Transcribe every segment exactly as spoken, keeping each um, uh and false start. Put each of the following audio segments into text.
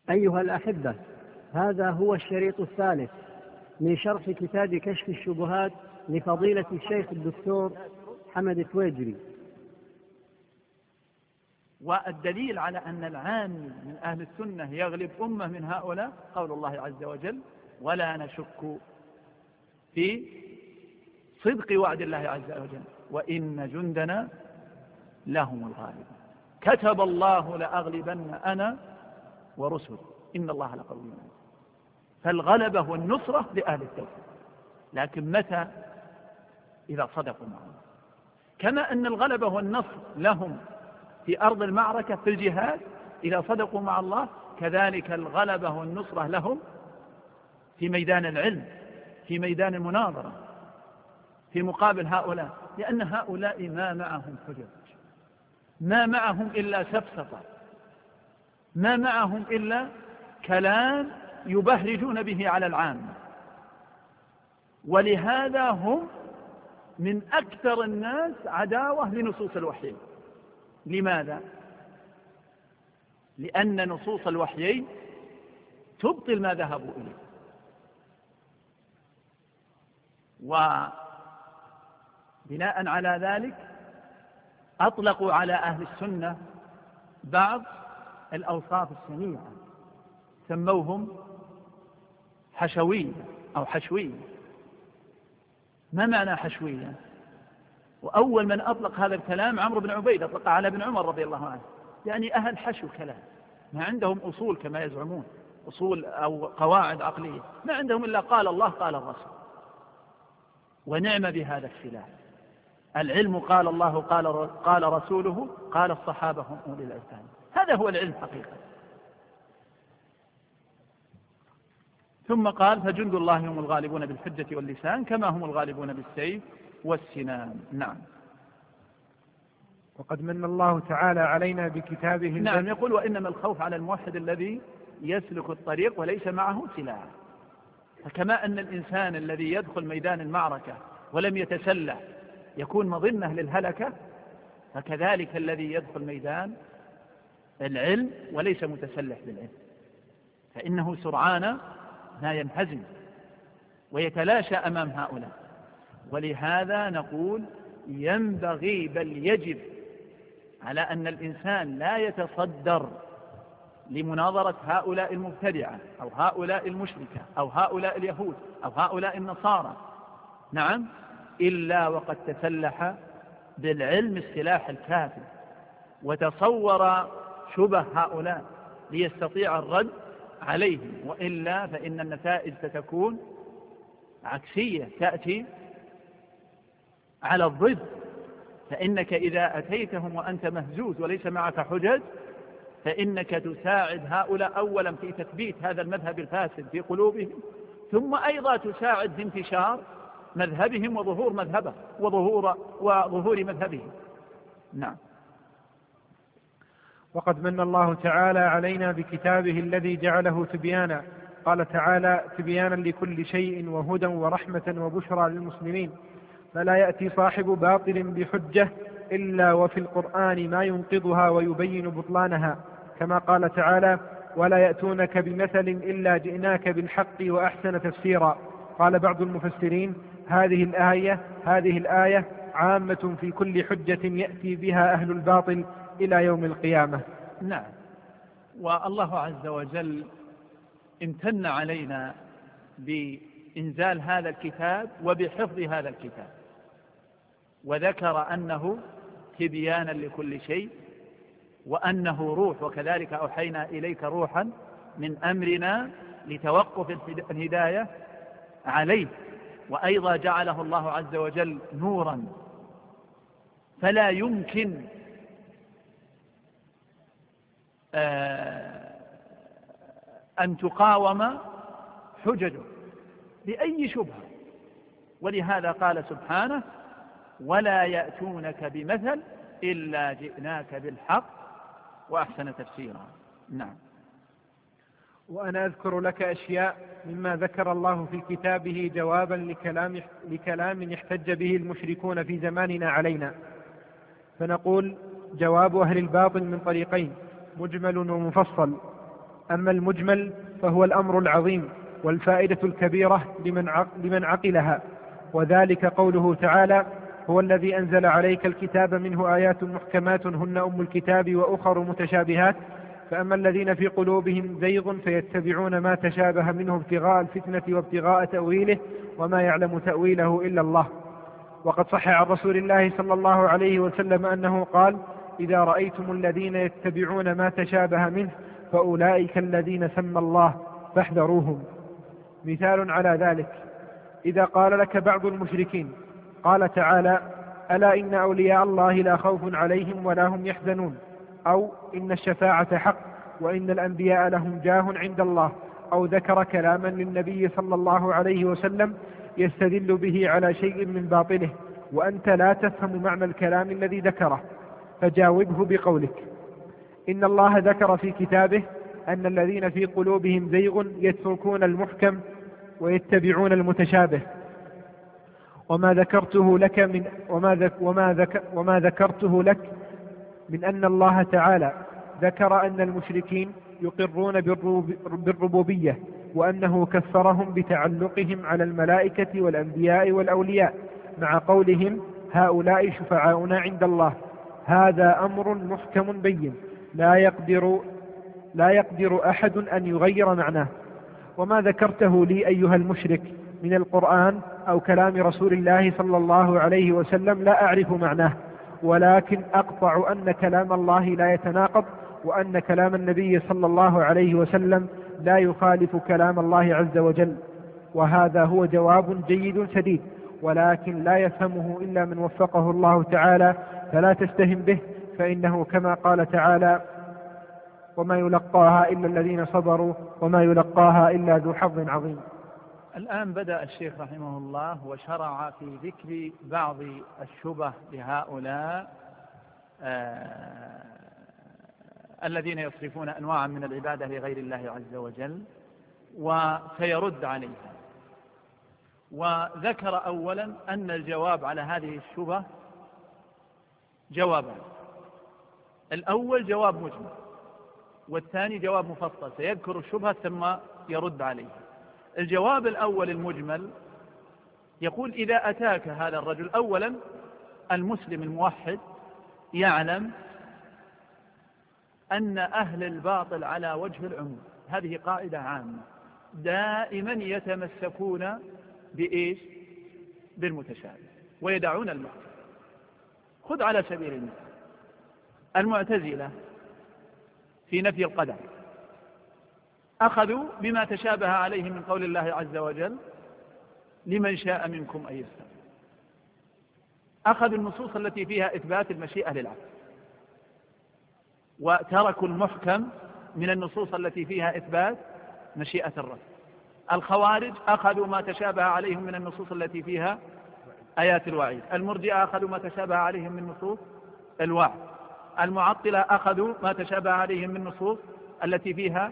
أيها الأحبة، هذا هو الشريط الثالث من شرح كتاب كشف الشبهات لفضيلة الشيخ الدكتور حمد التويجري. والدليل على أن العامي من أهل السنة يغلب أمة من هؤلاء قول الله عز وجل: ولا نشك في صدق وعد الله عز وجل وإن جندنا لهم الغالب، كتب الله لأغلبن أنا ورسل إن الله لقوي عزيز. فالغلبة والنصرة لأهل التوحيد، لكن متى؟ إذا صدقوا معه. كما أن الغلبة والنصر لهم في أرض المعركة في الجهاد إذا صدقوا مع الله، كذلك الغلبة والنصرة لهم في ميدان العلم، في ميدان المناظرة، في مقابل هؤلاء، لأن هؤلاء ما معهم حجج، ما معهم إلا سفسطة، ما معهم إلا كلام يبهرجون به على العامة. ولهذا هم من أكثر الناس عداوة لنصوص الوحيين. لماذا؟ لأن نصوص الوحيين تبطل ما ذهبوا إليه. وبناء على ذلك أطلقوا على أهل السنة بعض الأوصاف السميعة، سموهم حشوية أو حشوية. ما معنى حشوية؟ وأول من أطلق هذا الكلام عمرو بن عبيد، أطلق على ابن عمر رضي الله عنه، يعني أهل حشو كلام، ما عندهم أصول كما يزعمون، أصول أو قواعد عقلية، ما عندهم إلا قال الله قال الرسول. ونعم بهذا السلاح. العلم قال الله قال قال رسوله قال الصحابة هم أولي الألباب، هذا هو العلم حقيقة. ثم قال: فجند الله هم الغالبون بالحجة واللسان كما هم الغالبون بالسيف والسنان. نعم. وقد من الله تعالى علينا بكتابه. نعم، يقول: وإنما الخوف على الموحد الذي يسلك الطريق وليس معه سلاح. فكما أن الإنسان الذي يدخل ميدان المعركة ولم يتسلح يكون مظنة للهلكة، فكذلك الذي يدخل ميدان العلم وليس متسلح بالعلم فإنه سرعان ما ينهزم ويتلاشى أمام هؤلاء. ولهذا نقول: ينبغي بل يجب على أن الإنسان لا يتصدر لمناظرة هؤلاء المبتدعة أو هؤلاء المشركة أو هؤلاء اليهود أو هؤلاء النصارى، نعم، إلا وقد تسلح بالعلم السلاح الكافي وتصور شبه هؤلاء ليستطيع الرد عليهم، وإلا فإن النتائج ستكون عكسية، تأتي على الضد. فإنك إذا أتيتهم وأنت مهزوز وليس معك حجج فإنك تساعد هؤلاء أولا في تثبيت هذا المذهب الفاسد في قلوبهم، ثم أيضا تساعد في انتشار مذهبهم وظهور مذهبه وظهور وظهور مذهبهم. نعم. وقد من الله تعالى علينا بكتابه الذي جعله تبيانا. قال تعالى: تبيانا لكل شيء وهدى ورحمة وبشرى للمسلمين. فلا يأتي صاحب باطل بحجة إلا وفي القرآن ما ينقضها ويبين بطلانها، كما قال تعالى: ولا يأتونك بمثل إلا جئناك بالحق وأحسن تفسيرا. قال بعض المفسرين: هذه الآية هذه الآية عامة في كل حجة يأتي بها أهل الباطل إلى يوم القيامة. نعم. والله عز وجل امتن علينا بإنزال هذا الكتاب وبحفظ هذا الكتاب، وذكر أنه تبيانا لكل شيء وأنه روح، وكذلك أوحينا إليك روحا من أمرنا لتوقف الهداية عليه. وأيضا جعله الله عز وجل نورا، فلا يمكن أن تقاوم حججه بأي شبهة. ولهذا قال سبحانه: ولا يأتونك بمثل إلا جئناك بالحق وأحسن تفسيرا. نعم. وأنا أذكر لك أشياء مما ذكر الله في كتابه جوابا لكلام, لكلام يحتج به المشركون في زماننا علينا. فنقول: جواب أهل الباطل من طريقين: مجمل ومفصل. أما المجمل فهو الأمر العظيم والفائدة الكبيرة لمن لمن عقلها، وذلك قوله تعالى: هو الذي أنزل عليك الكتاب منه آيات محكمات هن أم الكتاب وأخر متشابهات، فأما الذين في قلوبهم زيغ فيتبعون ما تشابه منه ابتغاء الفتنة وابتغاء تأويله وما يعلم تأويله إلا الله. وقد صح عن رسول الله صلى الله عليه وسلم أنه قال: إذا رأيتم الذين يتبعون ما تشابه منه فأولئك الذين سمى الله فاحذروهم. مثال على ذلك: إذا قال لك بعض المشركين، قال تعالى: ألا إن أولياء الله لا خوف عليهم ولا هم يحزنون، أو إن الشفاعة حق، وإن الأنبياء لهم جاه عند الله، أو ذكر كلاما للنبي صلى الله عليه وسلم يستدل به على شيء من باطله وأنت لا تفهم معنى الكلام الذي ذكره، فجاوبه بقولك: إن الله ذكر في كتابه أن الذين في قلوبهم زيغ يتركون المحكم ويتبعون المتشابه، وما ذكرته لك من وما, ذك وما, ذك وما ذكرته لك من أن الله تعالى ذكر أن المشركين يقرون بالربوبية، وأنه كفرهم بتعلقهم على الملائكة والأنبياء والأولياء، مع قولهم: هؤلاء شفعاؤنا عند الله. هذا أمر محكم بين لا يقدر لا يقدر أحد أن يغير معناه. وما ذكرته لي أيها المشرك من القرآن أو كلام رسول الله صلى الله عليه وسلم لا أعرف معناه، ولكن أقطع أن كلام الله لا يتناقض، وأن كلام النبي صلى الله عليه وسلم لا يخالف كلام الله عز وجل. وهذا هو جواب جيد سديد، ولكن لا يفهمه إلا من وفقه الله تعالى، فلا تستهم به، فإنه كما قال تعالى: وما يلقاها إلا الذين صبروا وما يلقاها إلا ذو حظ عظيم. الآن بدأ الشيخ رحمه الله وشرع في ذكر بعض الشبه لهؤلاء آه الذين يصرفون أنواعا من العبادة لغير الله عز وجل، وسيرد عليها. وذكر أولا أن الجواب على هذه الشبه جوابان: الأول جواب مجمل، والثاني جواب مفصل، سيذكر الشبهة ثم يرد عليها. الجواب الأول المجمل يقول: إذا أتاك هذا الرجل، أولا المسلم الموحد يعلم أن أهل الباطل على وجه العموم، هذه قاعدة عامة، دائما يتمسكون بإيش؟ بالمتشابه ويدعون المحكم. خذ على سبيل المثال المعتزلة في نفي القدر أخذوا بما تشابه عليه من قول الله عز وجل: لمن شاء منكم أن يستقيم. أخذوا النصوص التي فيها إثبات المشيئة للعبد، وتركوا المحكم من النصوص التي فيها إثبات مشيئة الرب. الخوارج أخذوا ما تشابه عليهم من النصوص التي فيها آيات الوعيد. المرجئة أخذوا ما تشابه عليهم من نصوص الوعد. المعطلة أخذوا ما تشابه عليهم من نصوص التي فيها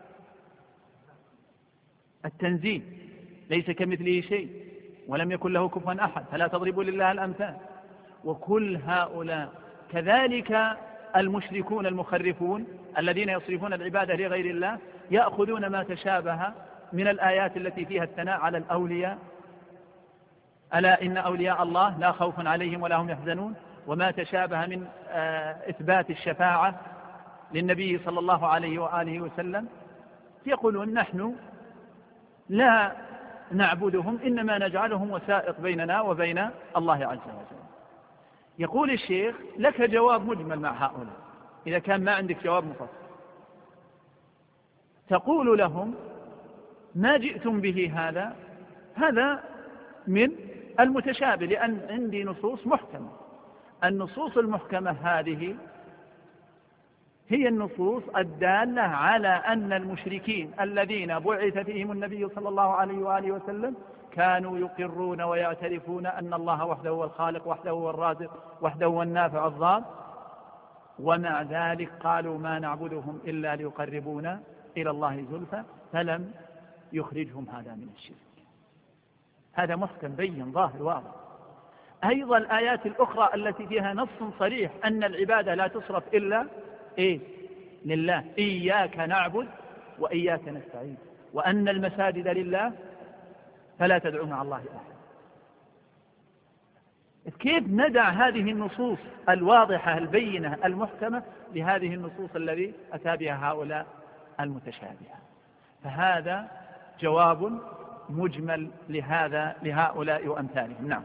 التنزيه: ليس كمثله شيء ولم يكن له كفوا أحد، فلا تضربوا لله الأمثال. وكل هؤلاء كذلك المشركون المخرفون الذين يصرفون العبادة لغير الله يأخذون ما تشابه من الآيات التي فيها الثناء على الأولياء: ألا إن أولياء الله لا خوف عليهم ولا هم يحزنون، وما تشابه من إثبات الشفاعة للنبي صلى الله عليه وآله وسلم. يقولون: نحن لا نعبدهم، إنما نجعلهم وسائط بيننا وبين الله عز وجل. يقول الشيخ: لك جواب مجمل مع هؤلاء إذا كان ما عندك جواب مفصل. تقول لهم: ما جئتم به هذا هذا من المتشابه، لأن عندي نصوص محكمة. النصوص المحكمة هذه هي النصوص الدالة على أن المشركين الذين بعث فيهم النبي صلى الله عليه وآله وسلم كانوا يقرون ويعترفون أن الله وحده هو الخالق، وحده هو الرازق، وحده هو النافع الضار، ومع ذلك قالوا: ما نعبدهم إلا ليقربونا إلى الله زلفى، فلم يخرجهم هذا من الشرك. هذا محكم بين ظاهر واضح. أيضا الآيات الأخرى التي فيها نص صريح أن العبادة لا تصرف إلا إيه؟ لله: إياك نعبد وإياك نستعين، وأن المساجد لله فلا تدعوا مع الله أحد. كيف ندع هذه النصوص الواضحة البينة المحكمة لهذه النصوص الذي أتى بها هؤلاء المتشابهة؟ فهذا جواب مجمل لهذا لهؤلاء وأمثالهم. نعم.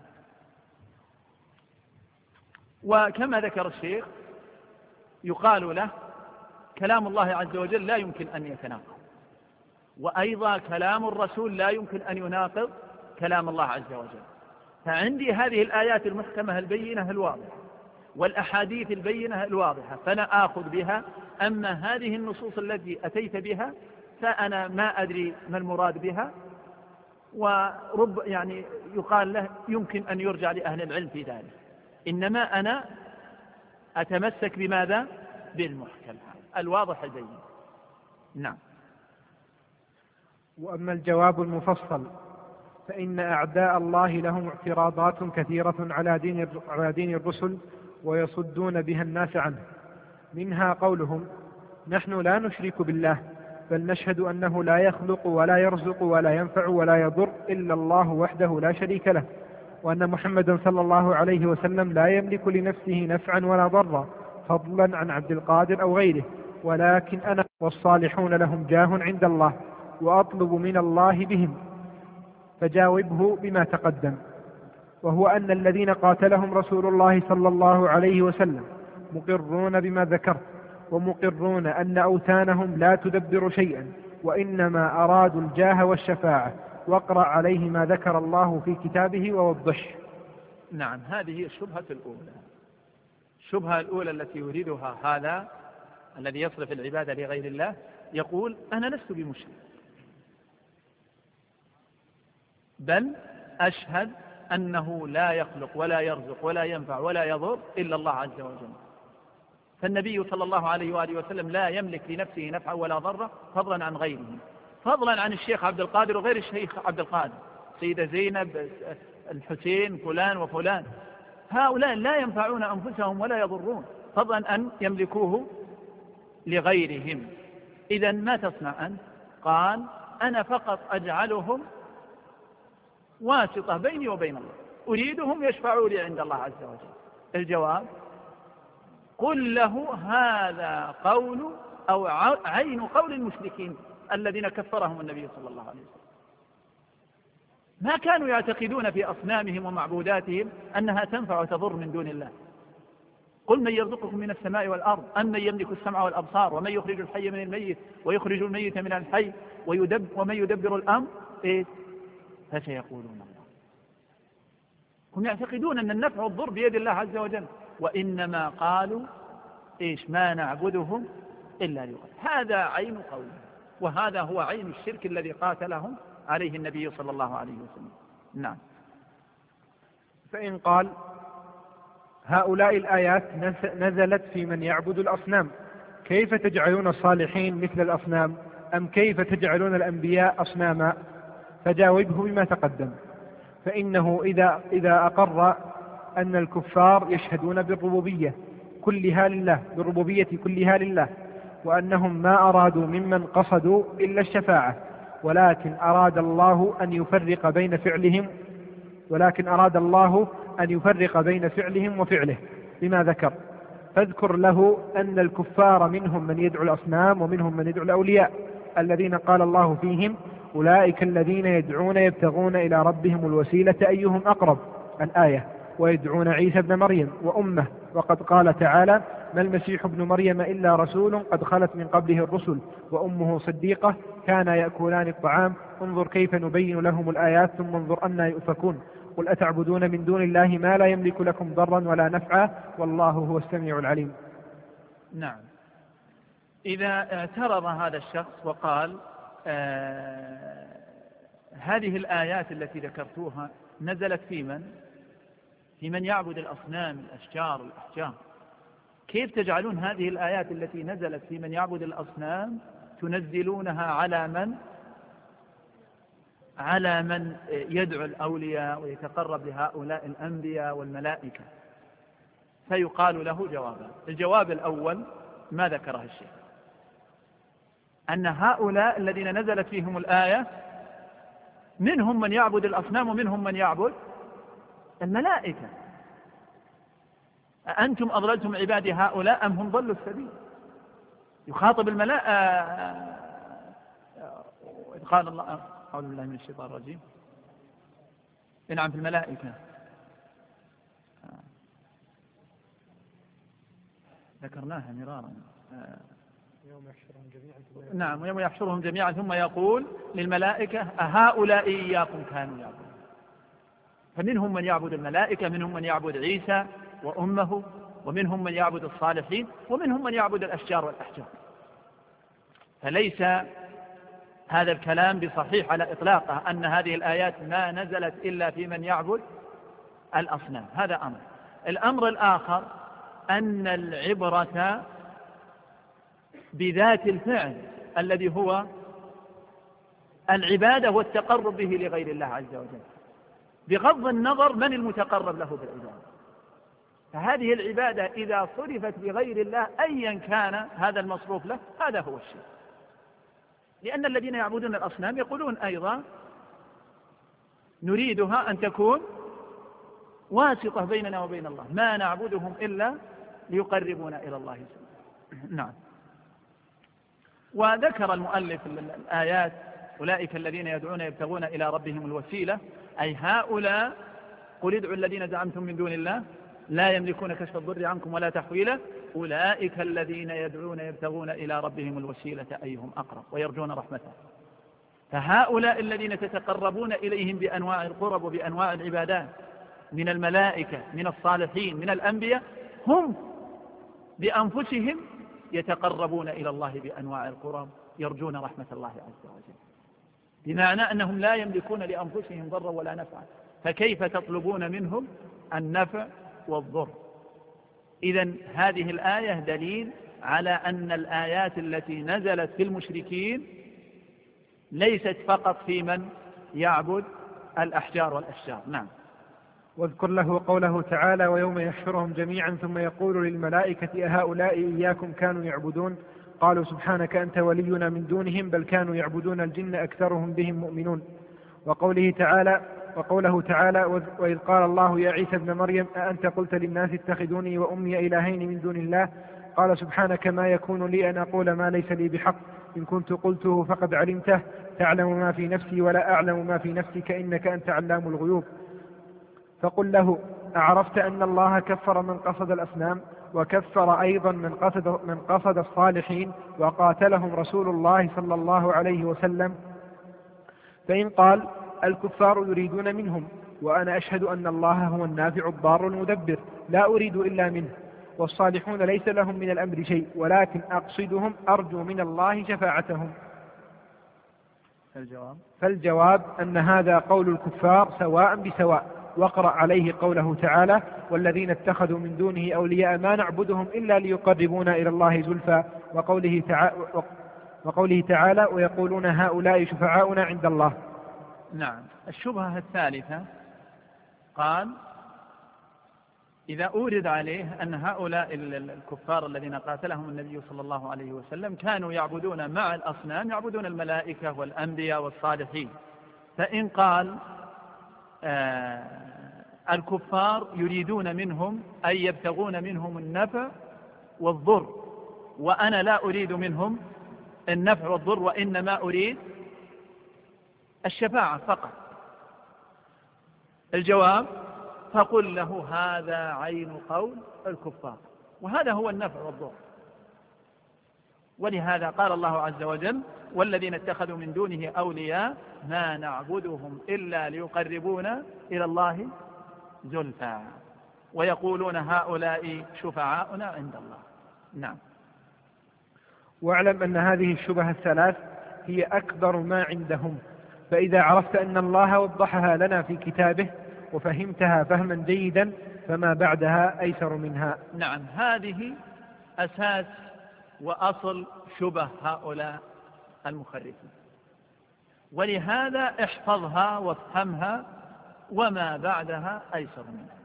وكما ذكر الشيخ يقال له كلام الله عز وجل لا يمكن أن يتناقض، وأيضا كلام الرسول لا يمكن أن يناقض كلام الله عز وجل. فعندي هذه الآيات المحكمة البينة الواضحة والأحاديث البينة الواضحة فأنا آخذ بها، أما هذه النصوص التي أتيت بها فأنا ما أدري ما المراد بها، ورب يعني يقال له يمكن أن يرجع لأهل العلم في ذلك، إنما أنا أتمسك بماذا؟ بالمحكم الواضح البين. نعم. وأما الجواب المفصل فإن أعداء الله لهم اعتراضات كثيرة على دين على دين الرسل ويصدون بها الناس عنه، منها قولهم: نحن لا نشرك بالله بل نشهد أنه لا يخلق ولا يرزق ولا ينفع ولا يضر إلا الله وحده لا شريك له، وأن محمدا صلى الله عليه وسلم لا يملك لنفسه نفعا ولا ضرا فضلا عن عبد القادر أو غيره، ولكن أنا والصالحون لهم جاه عند الله وأطلب من الله بهم، فجاوبه بما تقدم، وهو أن الذين قاتلهم رسول الله صلى الله عليه وسلم مقرون بما ذكرت، ومقرون أن أوثانهم لا تدبر شيئا وإنما أرادوا الجاه والشفاعة، واقرأ عليه ما ذكر الله في كتابه ووضح. نعم، هذه الشبهة الأولى. الشبهة الأولى التي يريدها هذا الذي يصرف العبادة لغير الله، يقول: أنا لست بمشرك، بل أشهد أنه لا يخلق ولا يرزق ولا ينفع ولا يضر إلا الله عز وجل، فالنبي صلى الله عليه وآله وسلم لا يملك لنفسه نفعا ولا ضرا فضلا عن غيره، فضلا عن الشيخ عبد القادر وغير الشيخ عبد القادر، سيدة زينب، الحسين، فلان وفلان، هؤلاء لا ينفعون أنفسهم ولا يضرون فضلا أن يملكوه لغيرهم. إذا ما تصنع أنت؟ قال: أنا فقط أجعلهم واسطة بيني وبين الله، أريدهم يشفعوا لي عند الله عز وجل. الجواب: قل له هذا قول أو عين قول المشركين الذين كفرهم النبي صلى الله عليه وسلم، ما كانوا يعتقدون في أصنامهم ومعبوداتهم أنها تنفع وتضر من دون الله. قل من يرزقكم من السماء والأرض أم من يملك السمع والأبصار ومن يخرج الحي من الميت ويخرج الميت من الحي ويدب ومن يدبر الأمر إيه؟ فسيقولون الله. هم يعتقدون أن النفع والضر بيد الله عز وجل، وإنما قالوا إيش؟ ما نعبدهم إلا ليقاتلون. هذا عين قوله، وهذا هو عين الشرك الذي قاتلهم عليه النبي صلى الله عليه وسلم. نعم. فإن قال: هؤلاء الآيات نزلت في من يعبد الأصنام، كيف تجعلون الصالحين مثل الأصنام؟ أم كيف تجعلون الأنبياء أصناما؟ فجاوبه بما تقدم، فإنه إذا, إذا أقر أن الكفار يشهدون بالربوبية كلها لله بالربوبية كلها لله، وأنهم ما أرادوا ممن قصدوا إلا الشفاعة، ولكن أراد الله أن يفرق بين فعلهم ولكن أراد الله أن يفرق بين فعلهم وفعله بما ذكر، فاذكر له أن الكفار منهم من يدعو الأصنام ومنهم من يدعو الأولياء الذين قال الله فيهم: أولئك الذين يدعون يبتغون إلى ربهم الوسيلة أيهم أقرب، الآية، ويدعون عيسى ابن مريم وأمه، وقد قال تعالى: ما المسيح ابن مريم إلا رسول قد خلت من قبله الرسل وأمه صديقة كانا يأكلان الطعام، انظر كيف نبين لهم الآيات ثم انظر أنى يؤفكون، قل أتعبدون من دون الله ما لا يملك لكم ضرا ولا نفعا والله هو السميع العليم. نعم. إذا اعترض هذا الشخص وقال: آه هذه الآيات التي ذكرتوها نزلت في من؟ في من يعبد الأصنام، الأشجار، الأحجار، كيف تجعلون هذه الآيات التي نزلت في من يعبد الأصنام تنزلونها على من؟ على من يدعو الأولياء ويتقرب لهؤلاء الأنبياء والملائكة؟ فيقال له جوابا. الجواب الأول ما ذكره الشيخ، أن هؤلاء الذين نزلت فيهم الآية منهم من يعبد الأصنام ومنهم من يعبد الملائكة. أأنتم أضللتم عبادي هؤلاء أم هم ضلوا السبيل؟ يخاطب الملائكة. إذ قال الله أعوذ بالله من الشيطان الرجيم. نعم في الملائكة ذكرناها مرارا. يوم يحشرهم جميعا. نعم ويوم يحشرهم جميعا ثم يقول للملائكة أهؤلاء إياكم كانوا يعبدون. فمنهم من يعبد الملائكة، منهم من يعبد عيسى وأمه، ومنهم من يعبد الصالحين، ومنهم من يعبد الأشجار والأحجار. فليس هذا الكلام بصحيح على إطلاقه أن هذه الآيات ما نزلت إلا في من يعبد الأصنام. هذا أمر. الأمر الآخر أن العبرة بذات الفعل الذي هو العبادة والتقرب به لغير الله عز وجل، بغض النظر من المتقرب له بالعبادة. فهذه العبادة إذا صرفت لغير الله أيا كان هذا المصروف له هذا هو الشيء. لأن الذين يعبدون الأصنام يقولون أيضا نريدها أن تكون واسطة بيننا وبين الله، ما نعبدهم إلا ليقربونا إلى الله سبحانه. نعم. وذكر المؤلف الآيات أولئك الذين يدعون يبتغون إلى ربهم الوسيلة، أي هؤلاء قل ادعوا الذين زعمتم من دون الله لا يملكون كشف الضر عنكم ولا تحويله أولئك الذين يدعون يبتغون إلى ربهم الوسيلة أيهم أقرب ويرجون رحمته. فهؤلاء الذين تتقربون إليهم بأنواع القرب وبأنواع العبادات من الملائكة من الصالحين من الأنبياء هم بأنفسهم يتقربون إلى الله بأنواع القرب يرجون رحمة الله عز وجل، بمعنى أنهم لا يملكون لأنفسهم ضرا ولا نفعا، فكيف تطلبون منهم النفع والضر؟ إذن هذه الآية دليل على أن الآيات التي نزلت في المشركين ليست فقط في من يعبد الأحجار والأشجار. نعم. واذكر له قوله تعالى ويوم يحشرهم جميعا ثم يقول للملائكة أهؤلاء إياكم كانوا يعبدون قالوا سبحانك أنت ولينا من دونهم بل كانوا يعبدون الجن أكثرهم بهم مؤمنون. وقوله تعالى وقوله تعالى وإذ قال الله يا عيسى ابن مريم أأنت قلت للناس اتخذوني وأمي إلهين من دون الله قال سبحانك ما يكون لي أن أقول ما ليس لي بحق إن كنت قلته فقد علمته تعلم ما في نفسي ولا أعلم ما في نفسك إنك أنت علام الغيوب. فقل له أعرفت أن الله كفر من قصد الأصنام وكفر أيضا من قصد, من قصد الصالحين وقاتلهم رسول الله صلى الله عليه وسلم. فإن قال الكفار يريدون منهم وأنا أشهد أن الله هو النافع الضار المدبر لا أريد إلا منه والصالحون ليس لهم من الأمر شيء ولكن أقصدهم أرجو من الله شفاعتهم. الجواب فالجواب أن هذا قول الكفار سواء بسواء. واقرأ عليه قوله تعالى والذين اتخذوا من دونه أولياء ما نعبدهم إلا ليقربونا إلى الله زلفى وقوله تعالى, وقوله تعالى ويقولون هؤلاء شفعاؤنا عند الله. نعم. الشبهة الثالثة قال إذا أورد عليه أن هؤلاء الكفار الذين قاتلهم النبي صلى الله عليه وسلم كانوا يعبدون مع الأصنام يعبدون الملائكة والأنبياء والصالحين، فإن قال آه الكفار يريدون منهم أي يبتغون منهم النفع والضر وأنا لا أريد منهم النفع والضر وإنما أريد الشفاعة فقط. الجواب فقل له هذا عين قول الكفار وهذا هو النفع والضر. ولهذا قال الله عز وجل والذين اتخذوا من دونه أولياء ما نعبدهم إلا ليقربونا إلى الله زلفى ويقولون هؤلاء شفعاؤنا عند الله. نعم. واعلم أن هذه الشبه الثلاث هي أكبر ما عندهم، فإذا عرفت أن الله وضحها لنا في كتابه وفهمتها فهما جيدا فما بعدها أيسر منها. نعم. هذه أساس وأصل شبه هؤلاء المخرفين، ولهذا احفظها وافهمها وما بعدها أيسر منها.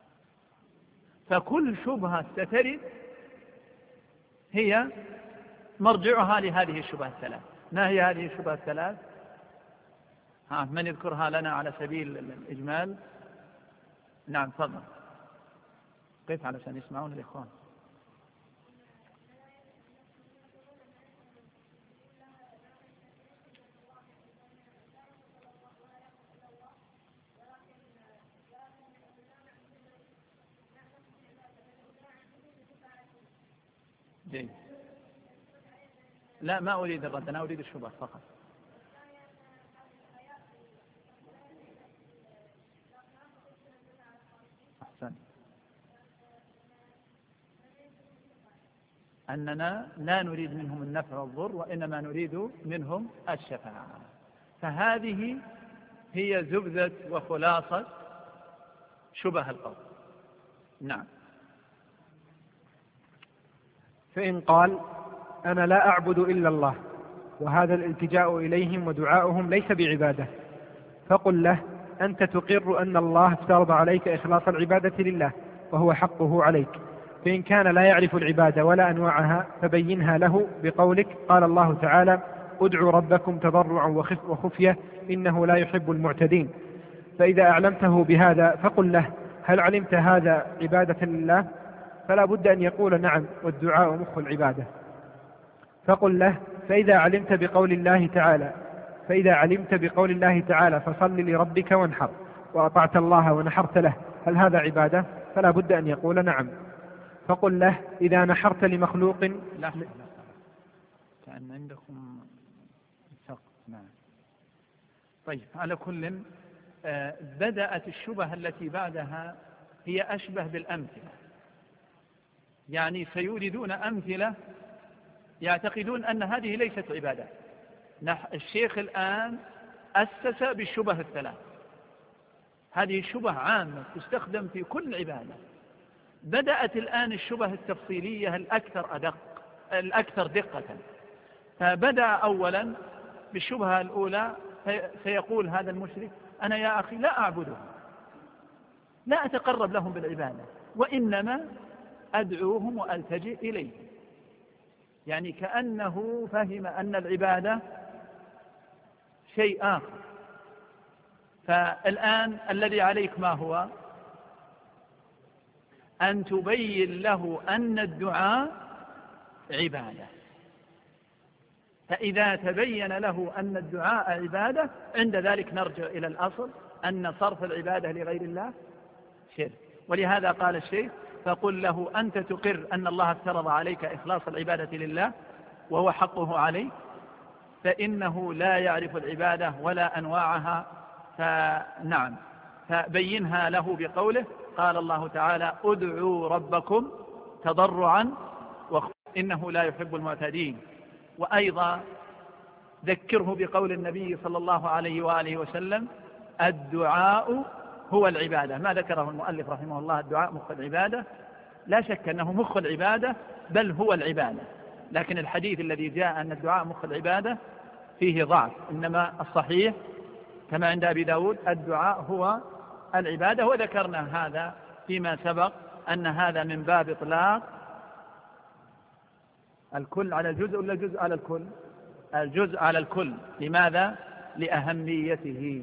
فكل شبهة سترد هي مرجعها لهذه الشبهة الثلاث. ما هي هذه الشبهة الثلاث؟ ها من يذكرها لنا على سبيل الإجمال؟ نعم تفضل، قف علشان يسمعون الإخوان. جيد. لا ما أريد الرد، أنا أريد الشبهة فقط. أحسن. أننا لا نريد منهم النفع والضر، وإنما نريد منهم الشفاعة. فهذه هي زبدة وخلاصة شبه القول. نعم. فإن قال أنا لا أعبد إلا الله وهذا الالتجاء إليهم ودعاؤهم ليس بعبادة، فقل له أنت تقر أن الله افترض عليك إخلاص العبادة لله وهو حقه عليك، فإن كان لا يعرف العبادة ولا أنواعها فبينها له بقولك قال الله تعالى ادعوا ربكم تضرعا وخفية إنه لا يحب المعتدين. فإذا أعلمته بهذا فقل له هل علمت هذا عبادة لله؟ فلا بد أن يقول نعم والدعاء مخ العبادة. فقل له فإذا علمت بقول الله تعالى فإذا علمت بقول الله تعالى فصل لربك وانحر وأطعت الله ونحرت له هل هذا عبادة؟ فلا بد أن يقول نعم. فقل له إذا نحرت لمخلوق لا لا كأن عندكم سقط. نعم. طيب على كل آه بدأت الشبهة التي بعدها هي أشبه بالأمثلة، يعني سيوردون أمثلة يعتقدون أن هذه ليست عبادة. الشيخ الآن أسس بالشبه الثلاث، هذه الشبه عامة تستخدم في كل عبادة. بدأت الآن الشبه التفصيلية الأكثر أدق الأكثر دقة. فبدأ أولا بالشبهة الأولى، سيقول هذا المشرك أنا يا أخي لا أعبدهم، لا أتقرب لهم بالعبادة، وإنما أدعوهم وألتجئ إليهم. يعني كأنه فهم أن العبادة شيء آخر. فالآن الذي عليك ما هو؟ أن تبين له أن الدعاء عبادة. فإذا تبين له أن الدعاء عبادة عند ذلك نرجع إلى الأصل أن صرف العبادة لغير الله شرك. ولهذا قال الشيخ فقل له أنت تقر أن الله افترض عليك إخلاص العبادة لله وهو حقه عليك، فإنه لا يعرف العبادة ولا أنواعها، فنعم فبينها له بقوله قال الله تعالى ادعوا ربكم تضرعا وخفية إنه لا يحب المعتدين. وأيضا ذكره بقول النبي صلى الله عليه وآله وسلم الدعاء هو العبادة. ما ذكره المؤلف رحمه الله الدعاء مخ العبادة، لا شك أنه مخ العبادة بل هو العبادة، لكن الحديث الذي جاء أن الدعاء مخ العبادة فيه ضعف، إنما الصحيح كما عند أبي داود الدعاء هو العبادة. وذكرنا هذا فيما سبق أن هذا من باب إطلاق الكل على الجزء ولا الجزء على الكل؟ الجزء على الكل. لماذا؟ لأهميته.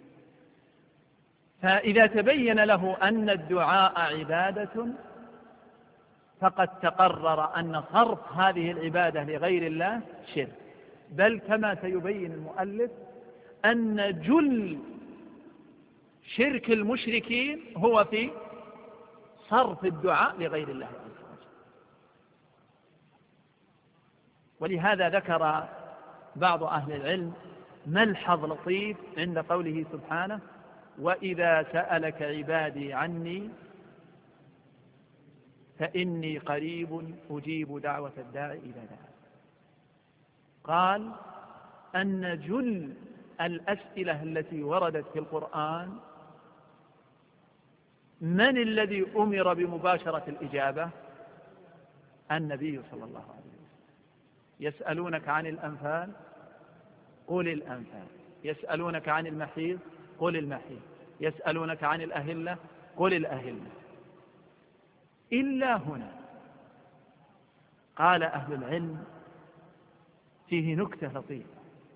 فإذا تبين له أن الدعاء عبادة فقد تقرر أن صرف هذه العبادة لغير الله شرك، بل كما سيبين المؤلف أن جل شرك المشركين هو في صرف الدعاء لغير الله عز وجل. ولهذا ذكر بعض أهل العلم ملحظ لطيف عند قوله سبحانه وإذا سألك عبادي عني فإني قريب أجيب دعوة الداعي إذا دعا. قال أن جل الأسئلة التي وردت في القرآن من الذي أمر بمباشرة الإجابة؟ النبي صلى الله عليه وسلم. يسألونك عن الأنفال قل الأنفال، يسألونك عن المحيض قل المحيض، يسألونك عن الأهلة قل الأهلة. إلا هنا قال أهل العلم فيه نكتة لطيفة،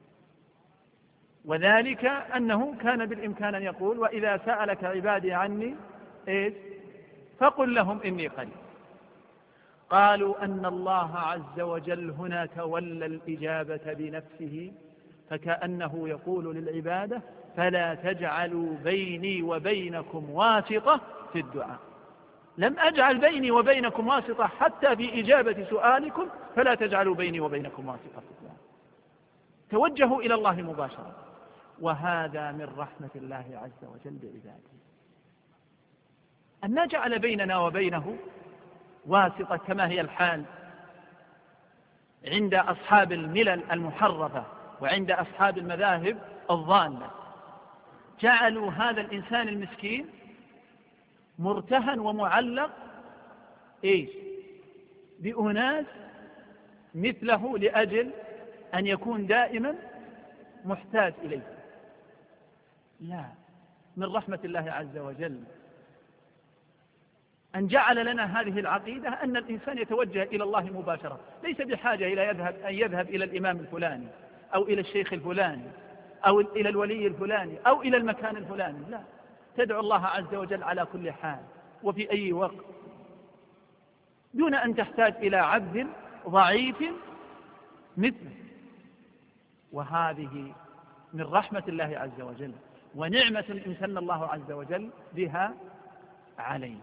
وذلك أنه كان بالإمكان أن يقول وإذا سألك عبادي عني إيه فقل لهم إني قريب. قالوا أن الله عز وجل هنا تولى الإجابة بنفسه، فكأنه يقول للعبادة فلا تجعلوا بيني وبينكم واسطة في الدعاء، لم أجعل بيني وبينكم واسطة حتى في إجابة سؤالكم، فلا تجعلوا بيني وبينكم واسطة في الدعاء. توجهوا إلى الله مباشرة، وهذا من رحمة الله عز وجل بعباده، أن جعل بيننا وبينه واسطة كما هي الحال عند أصحاب الملل المحرفة وعند أصحاب المذاهب الضالة. جعلوا هذا الإنسان المسكين مرتهن ومعلق إيش بأناس مثله لأجل أن يكون دائما محتاج إليه. لا، من رحمة الله عز وجل أن جعل لنا هذه العقيدة أن الإنسان يتوجه إلى الله مباشرة، ليس بحاجة إلى يذهب أن يذهب إلى الإمام الفلاني أو إلى الشيخ الفلاني أو إلى الولي الفلاني أو إلى المكان الفلاني. لا، تدعو الله عز وجل على كل حال وفي أي وقت دون أن تحتاج إلى عبد ضعيف مثله. وهذه من رحمة الله عز وجل ونعمة امتن الله عز وجل بها علينا.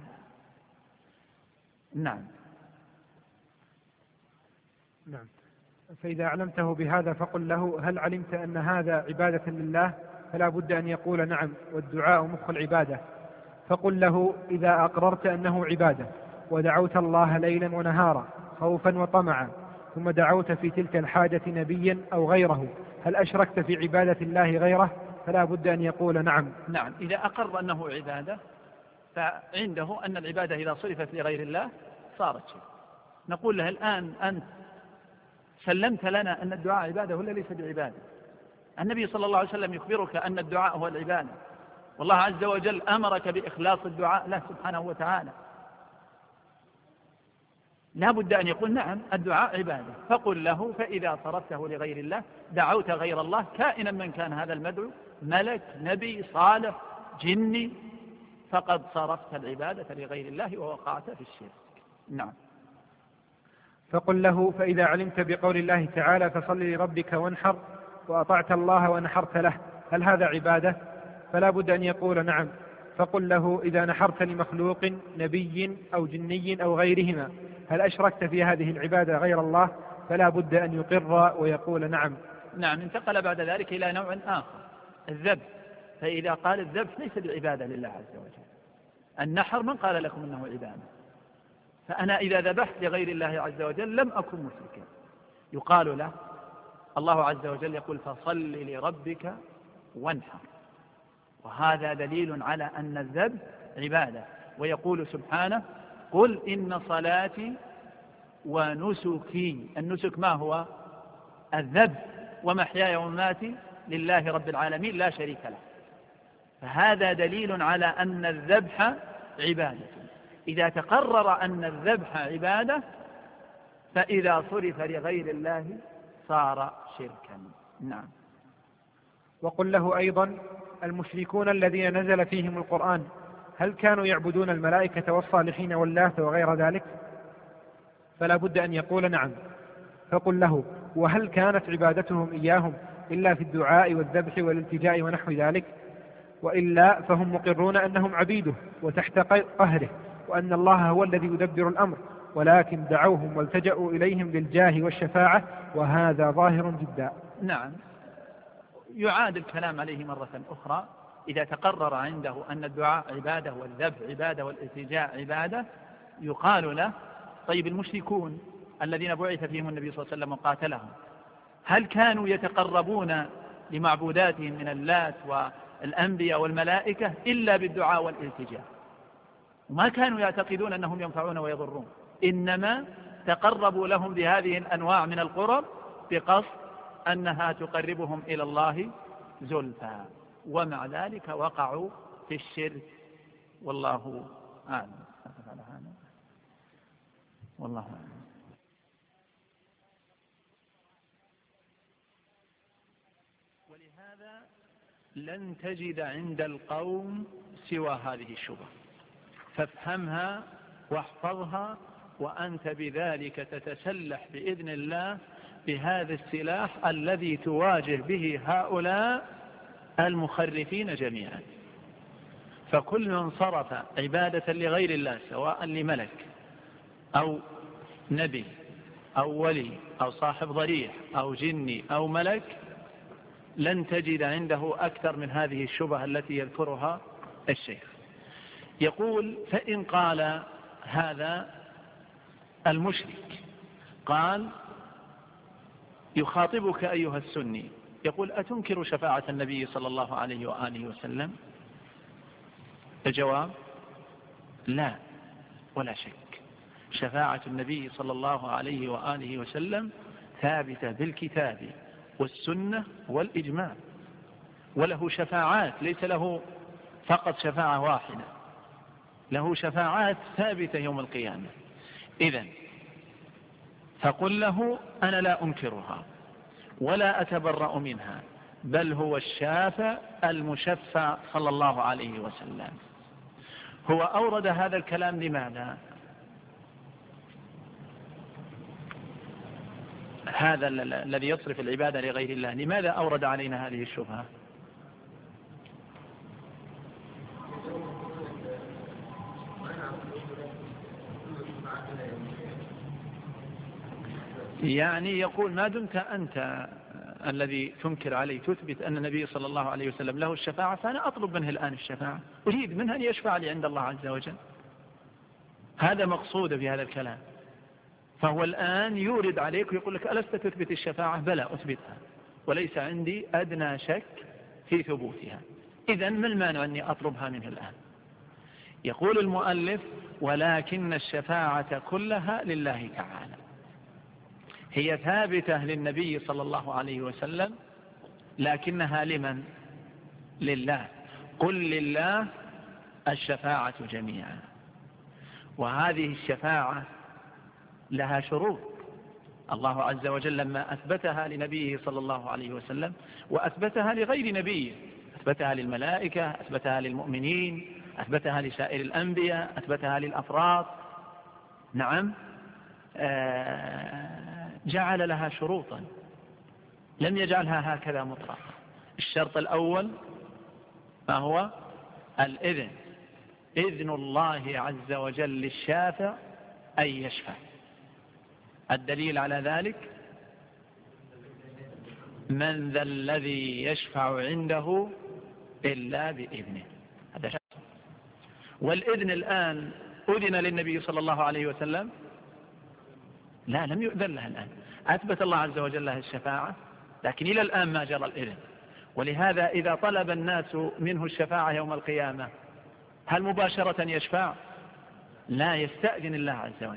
نعم. نعم. فإذا علمته بهذا فقل له هل علمت أن هذا عبادة لله؟ فلا بد أن يقول نعم، والدعاء مخ العبادة. فقل له إذا أقررت أنه عبادة ودعوت الله ليلا ونهارا خوفا وطمعا، ثم دعوت في تلك الحاجة نبيا أو غيره، هل أشركت في عبادة الله غيره؟ فلا بد أن يقول نعم. نعم، إذا أقر أنه عبادة فعنده أن العبادة إذا صرفت لغير الله صارت شيء. نقول له الآن أنت سلمت لنا أن الدعاء عبادة ولا ليس بعبادة؟ النبي صلى الله عليه وسلم يخبرك أن الدعاء هو العبادة، والله عز وجل أمرك بإخلاص الدعاء له سبحانه وتعالى. لا بد أن يقول نعم الدعاء عبادة. فقل له فإذا صرفته لغير الله دعوت غير الله كائنا من كان هذا المدعو، ملك، نبي، صالح، جني، فقد صرفت العبادة لغير الله ووقعت في الشرك. نعم. فقل له فإذا علمت بقول الله تعالى فصل لربك وانحر وأطعت الله ونحرت له، هل هذا عبادة؟ فلا بد أن يقول نعم. فقل له إذا نحرت لمخلوق نبي أو جني أو غيرهما، هل أشركت في هذه العبادة غير الله؟ فلا بد أن يقر ويقول نعم. نعم. انتقل بعد ذلك إلى نوع آخر، الذبح. فإذا قال الذبح ليس بعبادة لله عز وجل. النحر من قال لكم أنه عبادة؟ فأنا إذا ذبحت لغير الله عز وجل لم أكن مشركا. يقال له الله عز وجل يقول فصل لربك وانحر، وهذا دليل على أن الذبح عبادة. ويقول سبحانه قل إن صلاتي ونسكي، النسك ما هو؟ الذبح، ومحياي ومماتي لله رب العالمين لا شريك له. فهذا دليل على أن الذبح عبادة. إذا تقرر أن الذبح عبادة فإذا صرف لغير الله صار شركا. نعم. وقل له أيضا المشركون الذين نزل فيهم القرآن هل كانوا يعبدون الملائكة والصالحين واللات وغير ذلك؟ فلا بد أن يقول نعم. فقل له وهل كانت عبادتهم إياهم إلا في الدعاء والذبح والالتجاء ونحو ذلك؟ وإلا فهم مقرون أنهم عبيده وتحت قهره، وأن الله هو الذي يدبر الأمر، ولكن دعوهم والتجأوا إليهم للجاه والشفاعة، وهذا ظاهر جدا. نعم. يعاد الكلام عليه مرة أخرى. إذا تقرر عنده أن الدعاء عبادة والذبح عبادة والالتجاء عبادة يقال له طيب المشركون الذين بعث فيهم النبي صلى الله عليه وسلم وقاتلهم هل كانوا يتقربون لمعبوداتهم من اللات والأنبياء والملائكة إلا بالدعاء والالتجاء؟ وما كانوا يعتقدون أنهم ينفعون ويضرون، إنما تقربوا لهم بهذه الأنواع من القرب بقصد أنها تقربهم إلى الله زلفى، ومع ذلك وقعوا في الشرك. والله أعلم. والله أعلم. ولهذا لن تجد عند القوم سوى هذه الشبهة، فافهمها واحفظها، وأنت بذلك تتسلح بإذن الله بهذا السلاح الذي تواجه به هؤلاء المخرفين جميعا. فكل من صرف عبادة لغير الله سواء لملك أو نبي أو ولي أو صاحب ضريح أو جني أو ملك لن تجد عنده أكثر من هذه الشبهة التي يذكرها الشيخ. يقول: فإن قال هذا المشرك، قال يخاطبك أيها السني، يقول: أتنكر شفاعة النبي صلى الله عليه وآله وسلم؟ الجواب: لا ولا شك، شفاعة النبي صلى الله عليه وآله وسلم ثابتة بالكتاب والسنة والإجماع، وله شفاعات، ليس له فقط شفاعة واحدة، له شفاعات ثابتة يوم القيامة. إذن فقل له: أنا لا أنكرها ولا أتبرأ منها، بل هو الشافع المشفع صلى الله عليه وسلم. هو أورد هذا الكلام لماذا؟ هذا الذي يصرف العبادة لغير الله، لماذا أورد علينا هذه الشبهة؟ يعني يقول: ما دمت أنت الذي تنكر عليه تثبت أن النبي صلى الله عليه وسلم له الشفاعة، فأنا أطلب منه الآن الشفاعة، أريد منه أن يشفع لي عند الله عز وجل. هذا مقصود في هذا الكلام. فهو الآن يورد عليك ويقول لك: ألست تثبت الشفاعة؟ بلى أثبتها، وليس عندي أدنى شك في ثبوتها. إذن ما المانع أني أطلبها منه الآن؟ يقول المؤلف: ولكن الشفاعة كلها لله تعالى، هي ثابتة للنبي صلى الله عليه وسلم، لكنها لمن؟ لله. قل لله الشفاعة جميعا. وهذه الشفاعة لها شروط. الله عز وجل لما أثبتها لنبيه صلى الله عليه وسلم وأثبتها لغير نبيه، أثبتها للملائكة، أثبتها للمؤمنين، أثبتها لسائر الأنبياء، أثبتها للأفراد. نعم، آه جعل لها شروطا، لم يجعلها هكذا مطلقا. الشرط الأول ما هو؟ الإذن، إذن الله عز وجل للشافع أن يشفع. الدليل على ذلك: من ذا الذي يشفع عنده إلا بإذنه. هذا شرط. والإذن الآن أذن للنبي صلى الله عليه وسلم؟ لا، لم يؤذن له الآن. أثبت الله عز وجل له الشفاعة، لكن إلى الآن ما جرى الإذن. ولهذا إذا طلب الناس منه الشفاعة يوم القيامة، هل مباشرة يشفع؟ لا، يستأذن الله عز وجل: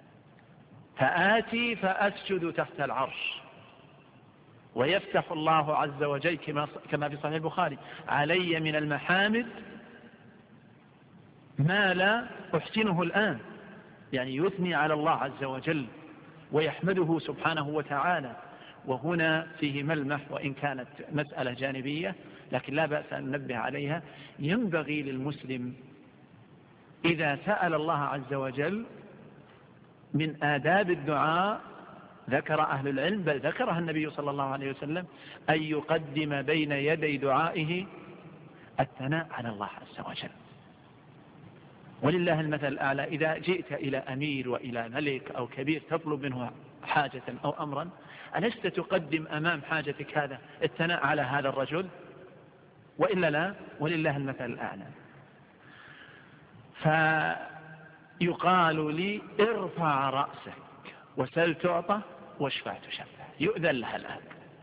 فآتي فأسجد تحت العرش. ويفتح الله عز وجل كما في صحيح البخاري: علي من المحامد ما لا أحسنه الآن، يعني يثني على الله عز وجل ويحمده سبحانه وتعالى. وهنا فيه ملمح، وإن كانت مسألة جانبية لكن لا بأس أن ننبه عليها. ينبغي للمسلم إذا سأل الله عز وجل من آداب الدعاء، ذكر أهل العلم بل ذكرها النبي صلى الله عليه وسلم، أن يقدم بين يدي دعائه الثناء على الله عز وجل. ولله المثل الأعلى: إذا جئت إلى أمير وإلى ملك أو كبير تطلب منه حاجة أو أمرا، ألست تقدم أمام حاجتك هذا الثناء على هذا الرجل؟ وإلا لا؟ ولله المثل الأعلى. فيقال لي: ارفع رأسك وسل تعطى واشفع تشفع. يؤذن لها الآن.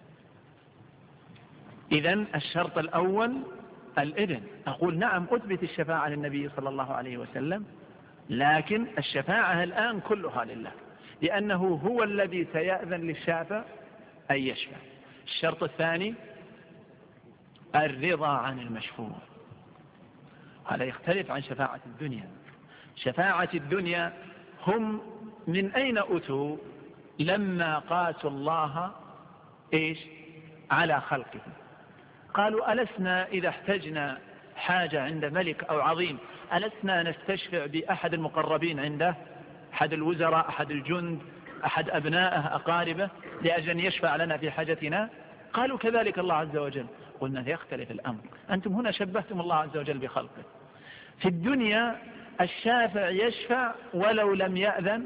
إذن الشرط الأول الإذن. أقول: نعم، أثبت الشفاعة للنبي صلى الله عليه وسلم، لكن الشفاعة الآن كلها لله، لأنه هو الذي سيأذن للشافع أن يشفع. الشرط الثاني الرضا عن المشفوع. هذا يختلف عن شفاعة الدنيا. شفاعة الدنيا هم من أين أتوا؟ لما قاسوا الله إيش؟ على خلقه، قالوا ألسنا إذا احتجنا حاجة عند ملك أو عظيم ألسنا نستشفع بأحد المقربين عنده، أحد الوزراء، أحد الجند، أحد أبنائه أقاربه، لأجل أن يشفع لنا في حاجتنا؟ قالوا كذلك الله عز وجل. قلنا يختلف الأمر، أنتم هنا شبهتم الله عز وجل بخلقه. في الدنيا الشافع يشفع ولو لم يأذن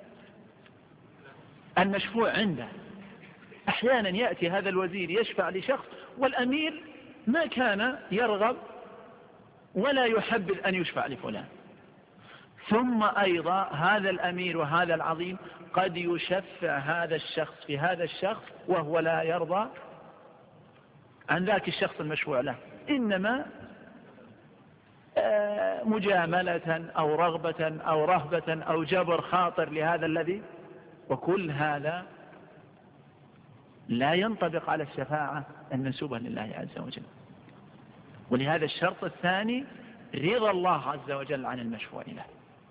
المشفوع عنده. أحيانا يأتي هذا الوزير يشفع لشخص والأمير ما كان يرغب ولا يحبذ أن يشفع لفلان، ثم أيضا هذا الأمير وهذا العظيم قد يشفع هذا الشخص في هذا الشخص وهو لا يرضى عن ذاك الشخص المشفوع له، إنما مجاملة أو رغبة أو رهبة أو جبر خاطر لهذا الذي، وكل هذا لا ينطبق على الشفاعة المنسوبة لله عز وجل. ولهذا الشرط الثاني رضا الله عز وجل عن المشفوع له.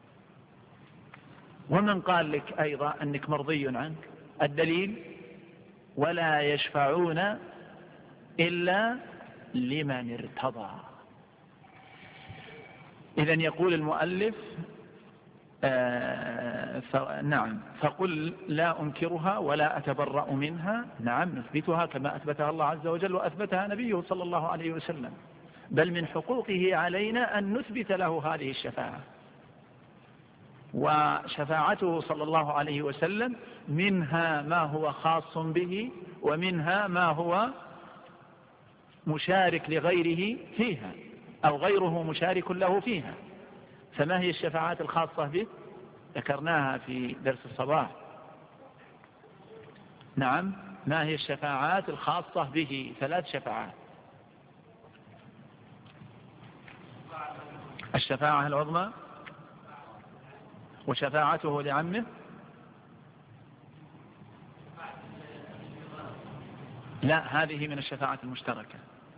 ومن قال لك أيضا أنك مرضي عنك؟ الدليل ولا يشفعون إلا لمن ارتضى. إذن يقول المؤلف آه ف... نعم فقل لا أنكرها ولا أتبرأ منها، نعم نثبتها كما أثبتها الله عز وجل وأثبتها نبيه صلى الله عليه وسلم، بل من حقوقه علينا أن نثبت له هذه الشفاعة. وشفاعته صلى الله عليه وسلم منها ما هو خاص به ومنها ما هو مشارك لغيره فيها أو غيره مشارك له فيها. فما هي الشفاعات الخاصة به؟ ذكرناها في درس الصباح. نعم، ما هي الشفاعات الخاصة به؟ ثلاث شفاعات: الشفاعة العظمى، وشفاعته لعمه، لا هذه من الشفاعة المشتركة،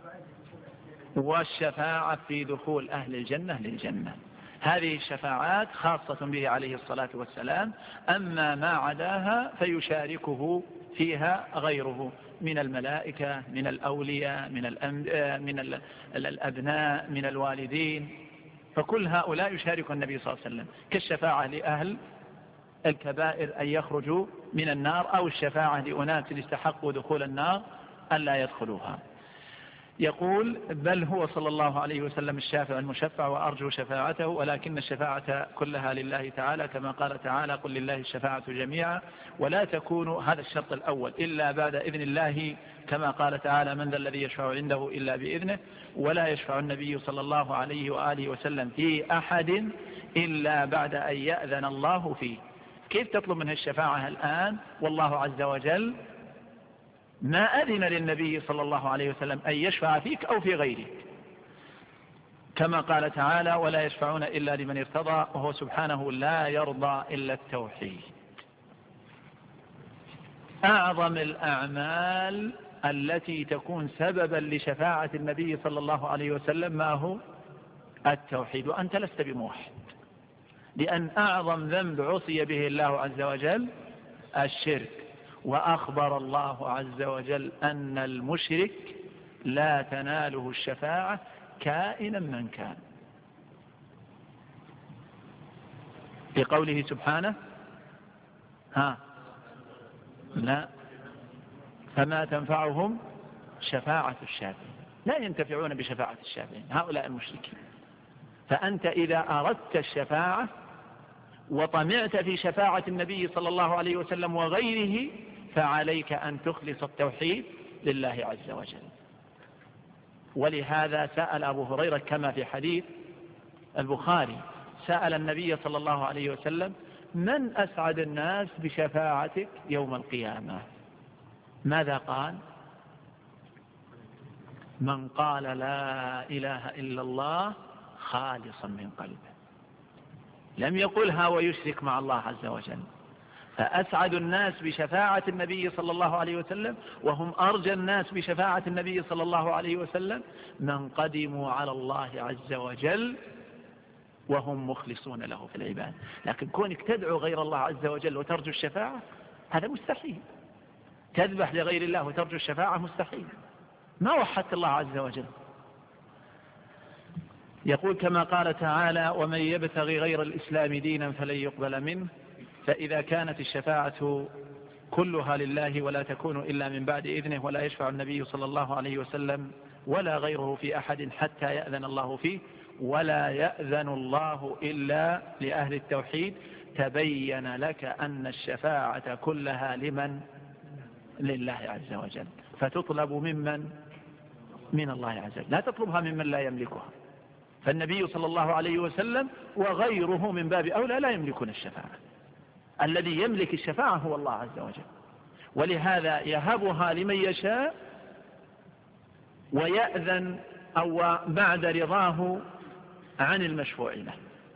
والشفاعة في دخول أهل الجنة للجنة. هذه الشفاعات خاصة به عليه الصلاة والسلام، أما ما عداها فيشاركه فيها غيره من الملائكة، من الأولياء، من, من الأبناء، من الوالدين، فكل هؤلاء يشارك النبي صلى الله عليه وسلم، كالشفاعة لأهل الكبائر أن يخرجوا من النار، أو الشفاعة لأناس استحقوا دخول النار أن لا يدخلوها. يقول بل هو صلى الله عليه وسلم الشافع المشفع وأرجو شفاعته، ولكن الشفاعة كلها لله تعالى، كما قال تعالى قل لله الشفاعة جميعا ولا تكون، هذا الشرط الأول، إلا بعد إذن الله، كما قال تعالى من ذا الذي يشفع عنده إلا بإذنه، ولا يشفع النبي صلى الله عليه وآله وسلم في أحد إلا بعد أن يأذن الله فيه. كيف تطلب منه الشفاعة الآن والله عز وجل ما أذن للنبي صلى الله عليه وسلم أن يشفع فيك أو في غيرك؟ كما قال تعالى ولا يشفعون إلا لمن ارتضى، وهو سبحانه لا يرضى إلا التوحيد. أعظم الأعمال التي تكون سببا لشفاعة النبي صلى الله عليه وسلم ما هو؟ التوحيد. وأنت لست بموحد، لأن أعظم ذنب عصي به الله عز وجل الشرك، وأخبر الله عز وجل أن المشرك لا تناله الشفاعة كائنا من كان، في قوله سبحانه ها لا فما تنفعهم شفاعة الشافعين، لا ينتفعون بشفاعة الشافعين هؤلاء المشركين. فأنت إذا أردت الشفاعة وطمعت في شفاعة النبي صلى الله عليه وسلم وغيره فعليك أن تخلص التوحيد لله عز وجل. ولهذا سأل أبو هريرة كما في حديث البخاري، سأل النبي صلى الله عليه وسلم من أسعد الناس بشفاعتك يوم القيامة؟ ماذا قال؟ من قال لا إله إلا الله خالصا من قلبه. لم يقلها ويشرك مع الله عز وجل. فأسعد الناس بشفاعة النبي صلى الله عليه وسلم وهم أرجى الناس بشفاعة النبي صلى الله عليه وسلم من قدموا على الله عز وجل وهم مخلصون له في العباد. لكن كونك تدعو غير الله عز وجل وترجو الشفاعة هذا مستحيل. تذبح لغير الله وترجو الشفاعة مستحيل. ما وحدت الله عز وجل. يقول كما قال تعالى: ومن يبتغي غير الإسلام دينا فلن يقبل منه. فإذا كانت الشفاعة كلها لله ولا تكون إلا من بعد إذنه، ولا يشفع النبي صلى الله عليه وسلم ولا غيره في أحد حتى يأذن الله فيه، ولا يأذن الله إلا لأهل التوحيد، تبين لك أن الشفاعة كلها لمن؟ لله عز وجل. فتطلب ممن؟ من الله عز وجل، لا تطلبها ممن لا يملكها. فالنبي صلى الله عليه وسلم وغيره من باب أولى لا يملكون الشفاعة. الذي يملك الشفاعة هو الله عز وجل، ولهذا يهبها لمن يشاء ويأذن أو بعد رضاه عن المشفوع له.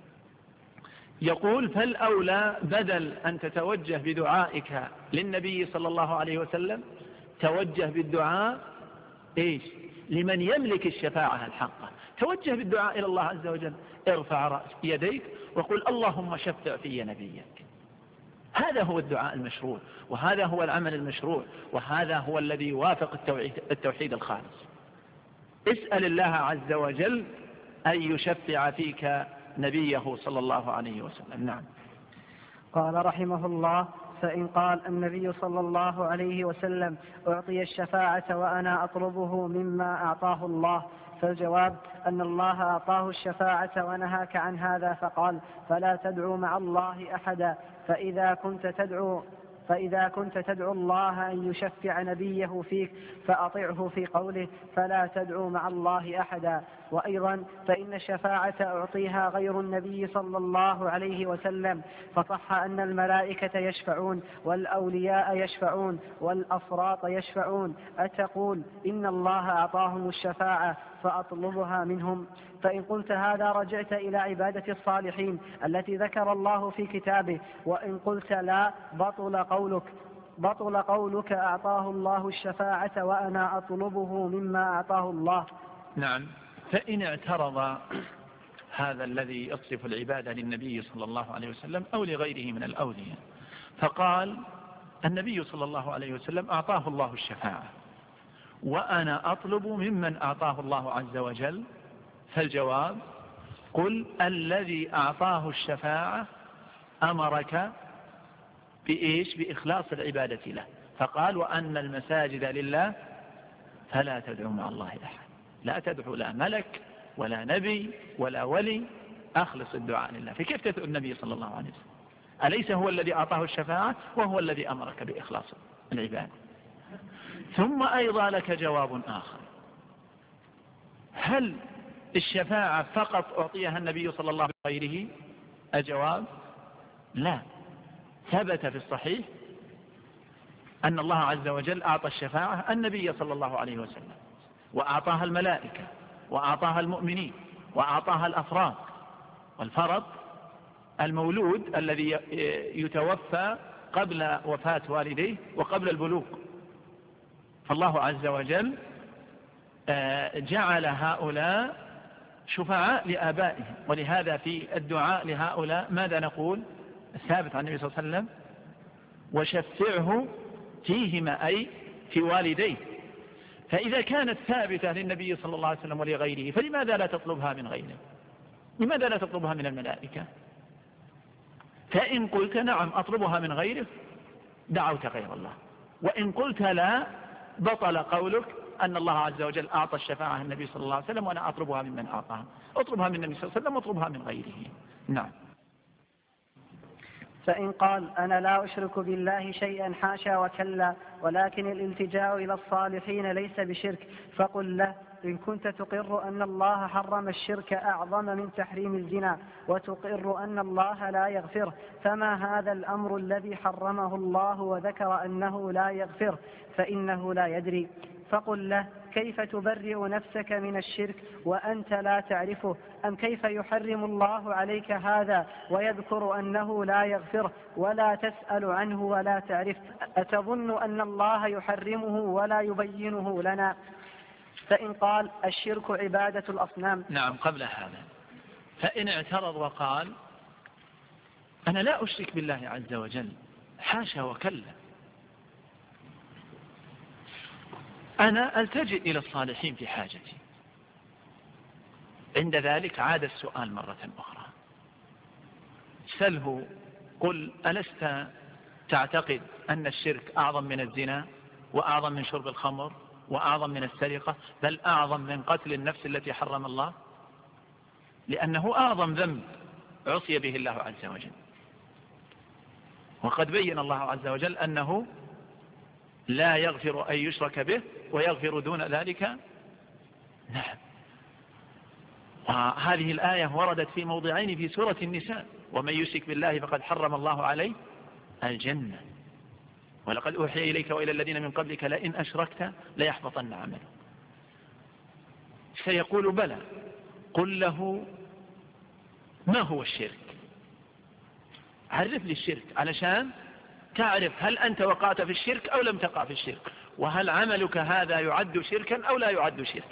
يقول: فالأولى بدل أن تتوجه بدعائك للنبي صلى الله عليه وسلم توجه بالدعاء إيش؟ لمن يملك الشفاعة الحقة. توجه بالدعاء إلى الله عز وجل، ارفع رأس يديك وقل: اللهم شفع في نبيك. هذا هو الدعاء المشروع، وهذا هو العمل المشروع، وهذا هو الذي يوافق التوحيد الخالص. اسأل الله عز وجل أن يشفع فيك نبيه صلى الله عليه وسلم. نعم. قال رحمه الله: فإن قال النبي صلى الله عليه وسلم: أعطي الشفاعة وأنا أطلبه مما أعطاه الله، فالجواب أن الله أعطاه الشفاعة ونهاك عن هذا فقال: فلا تدعو مع الله أحدا. فإذا كنت تدعو فإذا كنت تدعو الله أن يشفع نبيه فيك فأطعه في قوله: فلا تدعو مع الله أحدا. وأيضا فإن الشفاعة أعطيها غير النبي صلى الله عليه وسلم، فصح أن الملائكة يشفعون والأولياء يشفعون والأفراط يشفعون، أتقول إن الله أعطاهم الشفاعة فأطلبها منهم؟ فإن قلت هذا رجعت إلى عبادة الصالحين التي ذكر الله في كتابه، وإن قلت لا بطل قولك بطل قولك أعطاه الله الشفاعة وأنا أطلبه مما أعطاه الله. نعم. فإن اعترض هذا الذي يصف العبادة للنبي صلى الله عليه وسلم أو لغيره من الأولياء فقال: النبي صلى الله عليه وسلم أعطاه الله الشفاعة وأنا أطلب ممن أعطاه الله عز وجل، فالجواب: قل الذي أعطاه الشفاعة أمرك بإيش؟ بإخلاص العبادة له، فقال: وأن المساجد لله فلا تدعو مع الله أحد. لا تدعو لا ملك ولا نبي ولا ولي، أخلص الدعاء لله. فكيف تدعو النبي صلى الله عليه وسلم؟ أليس هو الذي أعطاه الشفاعة وهو الذي أمرك بإخلاص العبادة؟ ثم أيضا لك جواب آخر: هل الشفاعة فقط أعطيها النبي صلى الله عليه وسلم غيره؟ الجواب: لا. ثبت في الصحيح أن الله عز وجل أعطى الشفاعة النبي صلى الله عليه وسلم، وأعطاها الملائكة، وأعطاها المؤمنين، وأعطاها الأفراد. والفرد المولود الذي يتوفى قبل وفاة والديه وقبل البلوغ. فالله عز وجل جعل هؤلاء شفعاء لآبائهم، ولهذا في الدعاء لهؤلاء ماذا نقول؟ الثابت عن النبي صلى الله عليه وسلم: وشفعه فيهما، أي في والديه. فإذا كانت ثابتة للنبي صلى الله عليه وسلم ولغيره، فلماذا لا تطلبها من غيره؟ لماذا لا تطلبها من الملائكة؟ فإن قلت نعم أطلبها من غيره دعوت غير الله، وإن قلت لا بطل قولك أن الله عز وجل أعطى الشفاعة النبي صلى الله عليه وسلم وأنا أطلبها ممن أعطاها. أطلبها من النبي صلى الله عليه وسلم واطلبها من غيره. نعم. فإن قال: أنا لا أشرك بالله شيئا حاشا وكلا، ولكن الالتجاء إلى الصالحين ليس بشرك، فقل له: إن كنت تقر أن الله حرم الشرك أعظم من تحريم الزنا، وتقر أن الله لا يغفر، فما هذا الأمر الذي حرمه الله وذكر أنه لا يغفر؟ فإنه لا يدري. فقل له: كيف تبرئ نفسك من الشرك وأنت لا تعرفه؟ أم كيف يحرم الله عليك هذا ويذكر أنه لا يغفر ولا تسأل عنه ولا تعرف؟ أتظن أن الله يحرمه ولا يبينه لنا؟ فإن قال: الشرك عبادة الأصنام. نعم. قبل هذا فإن اعترض وقال: أنا لا أشرك بالله عز وجل حاشا وكلا، أنا ألتجئ إلى الصالحين في حاجتي. عند ذلك عاد السؤال مرة أخرى، سله قل ألست تعتقد أن الشرك أعظم من الزنا وأعظم من شرب الخمر وأعظم من السرقة، بل أعظم من قتل النفس التي حرم الله، لأنه أعظم ذنب عصي به الله عز وجل. وقد بين الله عز وجل أنه لا يغفر أن يشرك به ويغفر دون ذلك. نعم. وهذه الآية وردت في موضعين في سورة النساء: ومن يشرك بالله فقد حرم الله عليه الجنة، ولقد أوحي إليك وإلى الذين من قبلك لئن أشركت ليحبطن عملك. سيقول بلى، قل له ما هو الشرك، عرف لي الشرك علشان تعرف هل أنت وقعت في الشرك أو لم تقع في الشرك، وهل عملك هذا يعد شركا أو لا يعد شركا.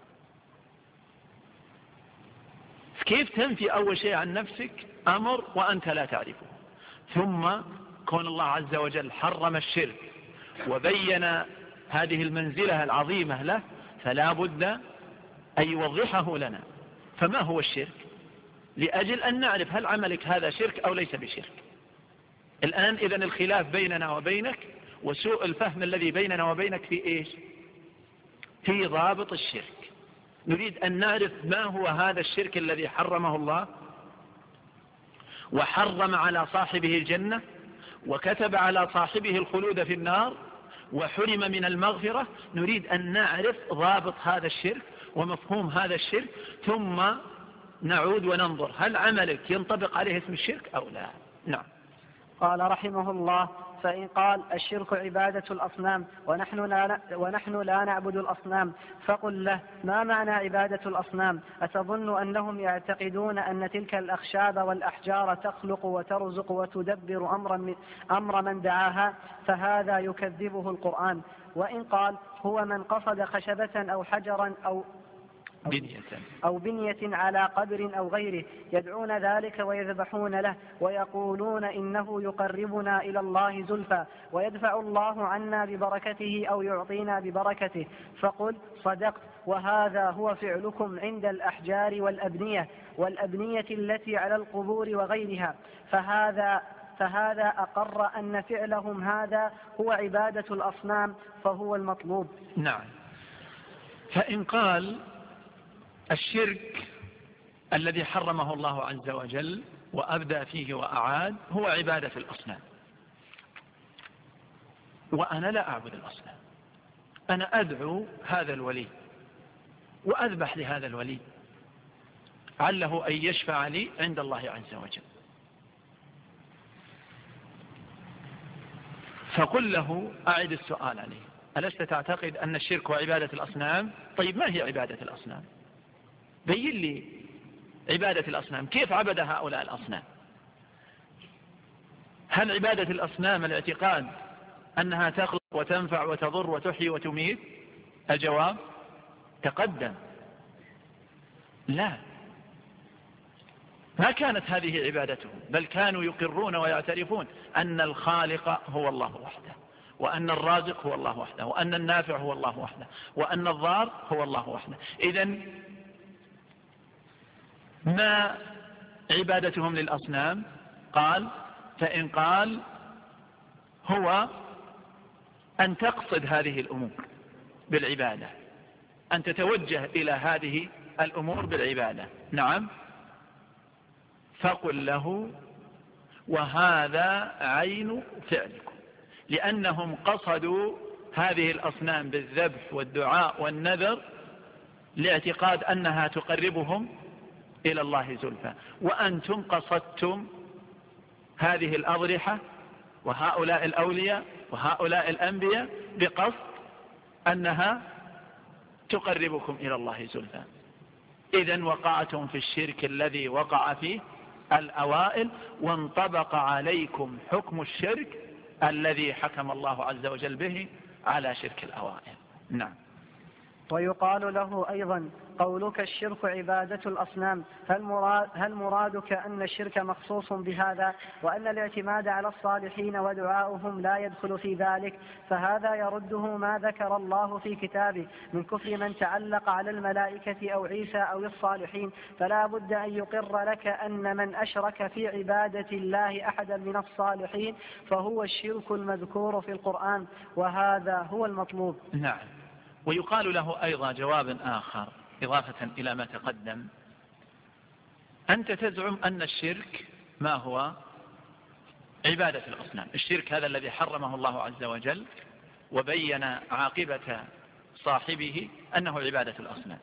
كيف تنفي أول شيء عن نفسك أمر وأنت لا تعرفه، ثم كون الله عز وجل حرم الشرك وبين هذه المنزلة العظيمة له، فلا بد أن يوضحه لنا. فما هو الشرك؟ لأجل أن نعرف هل عملك هذا شرك أو ليس بشرك. الآن إذن الخلاف بيننا وبينك وسوء الفهم الذي بيننا وبينك في إيش؟ في ضابط الشرك. نريد أن نعرف ما هو هذا الشرك الذي حرمه الله وحرم على صاحبه الجنة وكتب على صاحبه الخلود في النار وحرم من المغفرة. نريد أن نعرف ضابط هذا الشرك ومفهوم هذا الشرك، ثم نعود وننظر هل عملك ينطبق عليه اسم الشرك أو لا. نعم. قال رحمه الله: فإن قال الشرك عبادة الأصنام ونحن لا, ونحن لا نعبد الأصنام، فقل له: ما معنى عبادة الأصنام؟ أتظن أنهم يعتقدون أن تلك الأخشاب والأحجار تخلق وترزق وتدبر أمر من, أمر من دعاها؟ فهذا يكذبه القرآن. وإن قال هو من قصد خشبة أو حجرا أو بنية أو بنية على قبر أو غيره يدعون ذلك ويذبحون له ويقولون إنه يقربنا إلى الله زلفى ويدفع الله عنا ببركته أو يعطينا ببركته، فقل صدقت، وهذا هو فعلكم عند الأحجار والأبنية والأبنية التي على القبور وغيرها. فهذا فهذا أقر أن فعلهم هذا هو عبادة الأصنام، فهو المطلوب. نعم. فإن قال الشرك الذي حرمه الله عز وجل وأبدى فيه وأعاد هو عبادة الأصنام، وأنا لا أعبد الأصنام، أنا أدعو هذا الولي وأذبح لهذا الولي عله أن يشفع لي عند الله عز وجل. فقل له أعد السؤال عليه: ألست تعتقد أن الشرك وعبادة الأصنام؟ طيب ما هي عبادة الأصنام؟ بين لي عبادة الأصنام، كيف عبد هؤلاء الأصنام؟ هل عبادة الأصنام الاعتقاد أنها تخلق وتنفع وتضر وتحيي وتميت؟ الجواب تقدم: لا، ما كانت هذه عبادتهم، بل كانوا يقرون ويعترفون أن الخالق هو الله وحده، وأن الرازق هو الله وحده، وأن النافع هو الله وحده، وأن الضار هو الله وحده. إذن ما عبادتهم للأصنام؟ قال: فإن قال هو أن تقصد هذه الأمور بالعبادة، أن تتوجه إلى هذه الأمور بالعبادة. نعم. فقل له: وهذا عين فعلكم، لأنهم قصدوا هذه الأصنام بالذبح والدعاء والنذر لاعتقاد أنها تقربهم إلى الله زلفى، وأنتم قصدتم هذه الأضرحة وهؤلاء الأولياء وهؤلاء الأنبياء بقصد أنها تقربكم إلى الله زلفى. إذن وقعتم في الشرك الذي وقع فيه الأوائل، وانطبق عليكم حكم الشرك الذي حكم الله عز وجل به على شرك الأوائل. نعم. ويقال له أيضا: قولك الشرك عبادة الأصنام، هل, مراد هل مرادك أن الشرك مخصوص بهذا وأن الاعتماد على الصالحين ودعاؤهم لا يدخل في ذلك؟ فهذا يرده ما ذكر الله في كتابه من كفر من تعلق على الملائكة أو عيسى أو الصالحين، فلا بد أن يقر لك أن من أشرك في عبادة الله أحدا من الصالحين فهو الشرك المذكور في القرآن، وهذا هو المطلوب. نعم. ويقال له أيضا جواب آخر إضافة إلى ما تقدم: أنت تزعم أن الشرك ما هو؟ عبادة الأصنام. الشرك هذا الذي حرمه الله عز وجل وبين عاقبة صاحبه أنه عبادة الأصنام.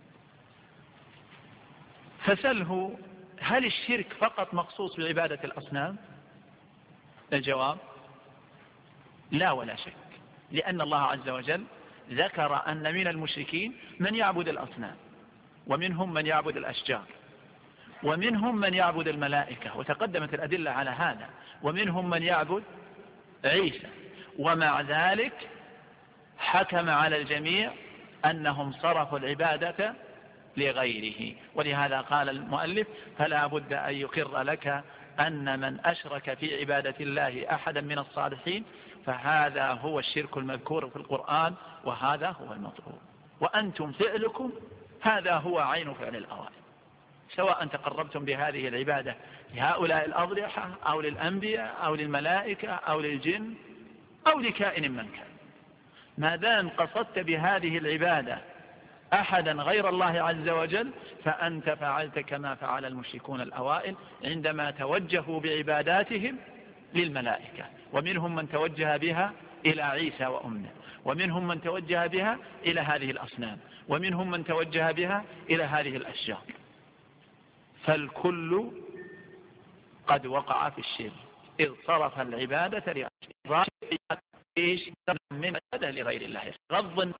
فسله: هل الشرك فقط مخصوص بعبادة الأصنام؟ الجواب: لا ولا شك، لأن الله عز وجل ذكر أن من المشركين من يعبد الأصنام، ومنهم من يعبد الأشجار، ومنهم من يعبد الملائكة، وتقدمت الأدلة على هذا، ومنهم من يعبد عيسى، ومع ذلك حكم على الجميع أنهم صرفوا العبادة لغيره. ولهذا قال المؤلف: فلا بد أن يقر لك أن من أشرك في عبادة الله أحدا من الصالحين فهذا هو الشرك المذكور في القرآن، وهذا هو المطلوب. وأنتم فعلكم هذا هو عين فعل الأوائل، سواء تقربتم بهذه العبادة لهؤلاء الأضرحة أو للأنبياء أو للملائكة أو للجن أو لكائن من كان، ما دام قصدت بهذه العبادة أحدا غير الله عز وجل فأنت فعلت كما فعل المشركون الأوائل عندما توجهوا بعباداتهم للملائكة، ومنهم من توجه بها إلى عيسى وأمه، ومنهم من توجه بها إلى هذه الأصنام، ومنهم من توجه بها إلى هذه الأشجار. فالكل قد وقع في الشرك إذ صرف العبادة لغير من عبادة لغير الله. غض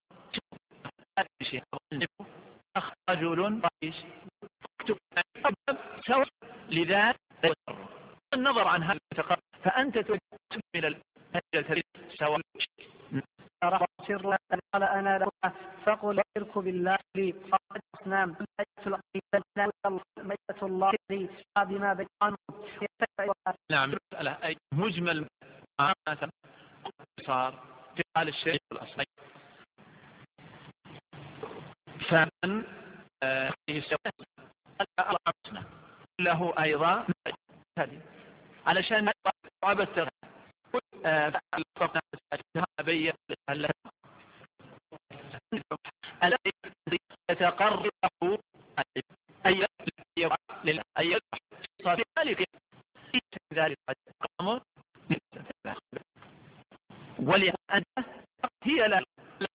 رجل سواء لذات النظر عن هذا التقرب، فأنت تكمل الهجة سواء سر قال أنا لها فقل شرك بالله لي قال أصنام ميتة الله لي بما بيانه. نعم. أي مجمل صار في حال الشيء الأصلي، فمن يسوي له أيضا علشان عبث بين الذي يتقرب أي للأي صار ذلك ذلك الأمر، ولأن هي لا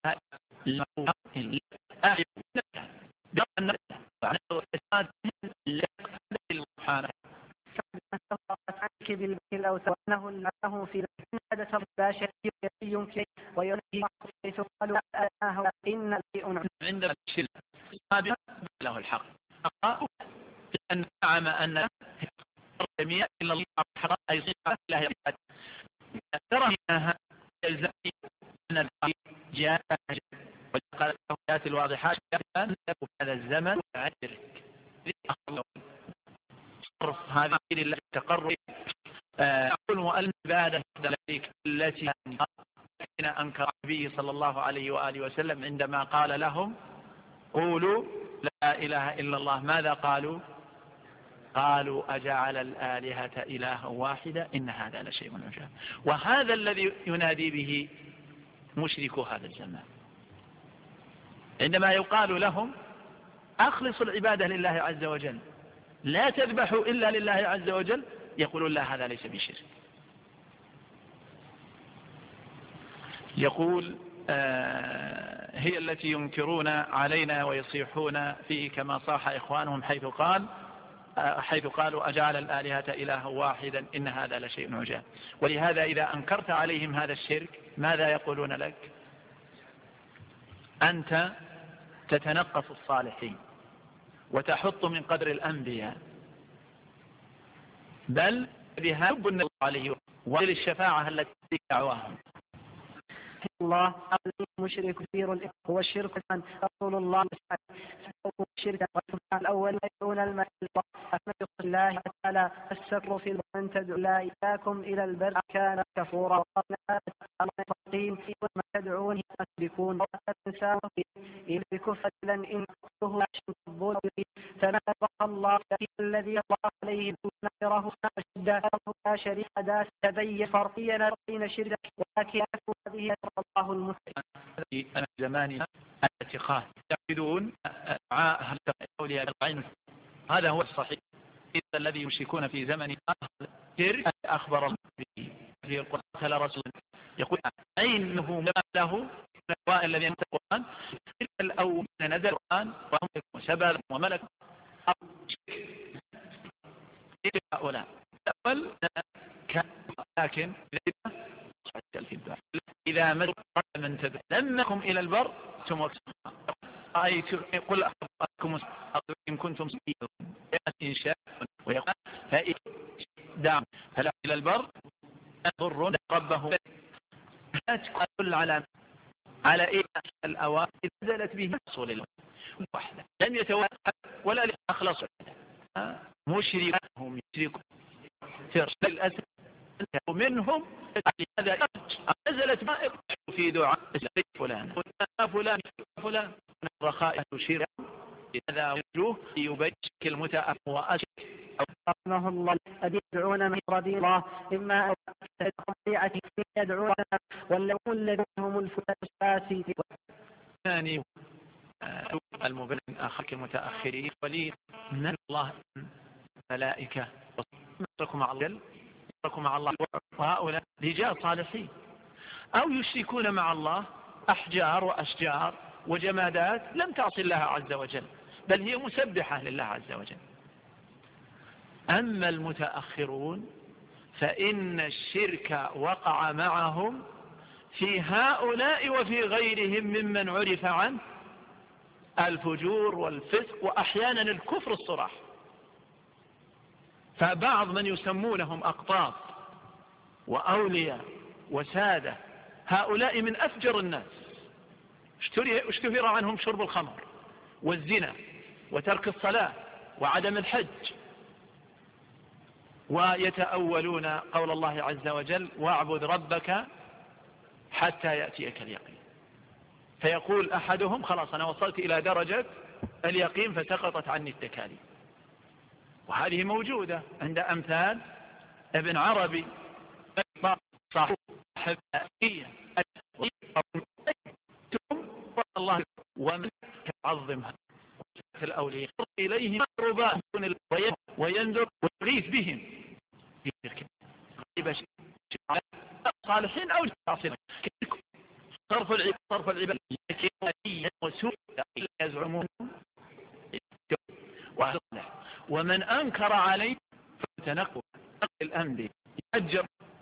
بأن المحارة عنك بالبيت أو ثوانه له في العادة الباشرة يمكن وينهي حيث قالوا أناه إن عند الشرك سابق له الحق لأن نعم أن الجميع إلا الله حق أي صفة لا يقعد ترى منها يلزم أن الحق جاء وقال الآيات الواضحات أن في هذا الزمن عشرك صرف هذه التي تقرب أقول مؤلف بعد ذلك التي أنكر النبي صلى الله عليه وآله وسلم عندما قال لهم قولوا لا إله إلا الله، ماذا قالوا؟ قالوا أجعل الآلهة إلها واحدة إن هذا لشيء عجاب. وهذا الذي ينادي به مشركو هذا الزمان عندما يقال لهم أخلصوا العبادة لله عز وجل لا تذبحوا إلا لله عز وجل، يقولون لا هذا ليس بشرك. يقول آه هي التي ينكرون علينا ويصيحون فيه كما صاح إخوانهم حيث قال آه حيث قالوا أجعل الآلهة إلها واحدا إن هذا لشيء عجاب. ولهذا إذا أنكرت عليهم هذا الشرك ماذا يقولون لك؟ أنت تتنقص الصالحين وتحط من قدر الأنبياء، بل بها يب النبي عليه وللشفاعة التي دعواهم. الله المشرك كثير هو الشرك من رسول الله الشرك الأول يدعون الملك أحمد الله تعالى السكر في من تدعو لا إياكم إلى البر كان كفورا المستقيم وما تدعون تشركون وتنساه إلى الكفر لن إن كفره شرك فنبه الله الذي الله عليه نصره أشد لا شريك داس تبين فرقيا بين شرك ولكن هذه الله المسلم أنا زماننا الاعتقاد يعتقدون دعاء أولياء العين هذا هو الصحيح الذي يشركون في زمن الشرك أخبر الله به في القرآن قال رسول يقول عينه له الأوائل الذين القرآن الأول نزل القرآن وهم شباب وملك هؤلاء الأول كان لكن إذا مر من تدعو لمكم إلى البر ثم أي قل أخبركم إن كنتم صديقون إن شاء ويقول فإن دعم فلا إلى البر يضر ربه لا تقول على على إيه الأوائل نزلت به رسول الله وحده لم يتوقع ولا أخلص مشركهم يشركون في الأسر ومنهم هذا نزلت ما في دعاء فلان فلان فلان الرخاء تشير هذا وجوه يبين المتأخر وأشك رحمه الله يدعون من رضي الله إما أن يدعون ولو الذين هم الفلاسفة ثاني المبين أخاك المتأخرين ولي من الله ملائكة يتركوا مع الله يتركوا مع الله وهؤلاء رجال صالحين أو يشركون مع الله أحجار وأشجار وجمادات لم تعصي الله عز وجل بل هي مسبحة لله عز وجل. أما المتأخرون فإن الشرك وقع معهم في هؤلاء وفي غيرهم ممن عرف عنه الفجور والفسق وأحيانا الكفر الصراح. فبعض من يسمونهم أقطاب وأولياء وسادة هؤلاء من أفجر الناس اشتهر عنهم شرب الخمر والزنا وترك الصلاة وعدم الحج ويتأولون قول الله عز وجل واعبد ربك حتى يأتيك اليقين. فيقول أحدهم خلاص أنا وصلت إلى درجة اليقين فسقطت عني التكاليف. وهذه موجودة عند أمثال ابن عربي صاحب أبية الله ومن يعظمها الأولياء إليهم رباء وينذر ويغيث بهم صالحين أو صالحين صرف العباد صرف العباد وسوء يزعمون ومن أنكر عليه فتنقل الأنبي يأجر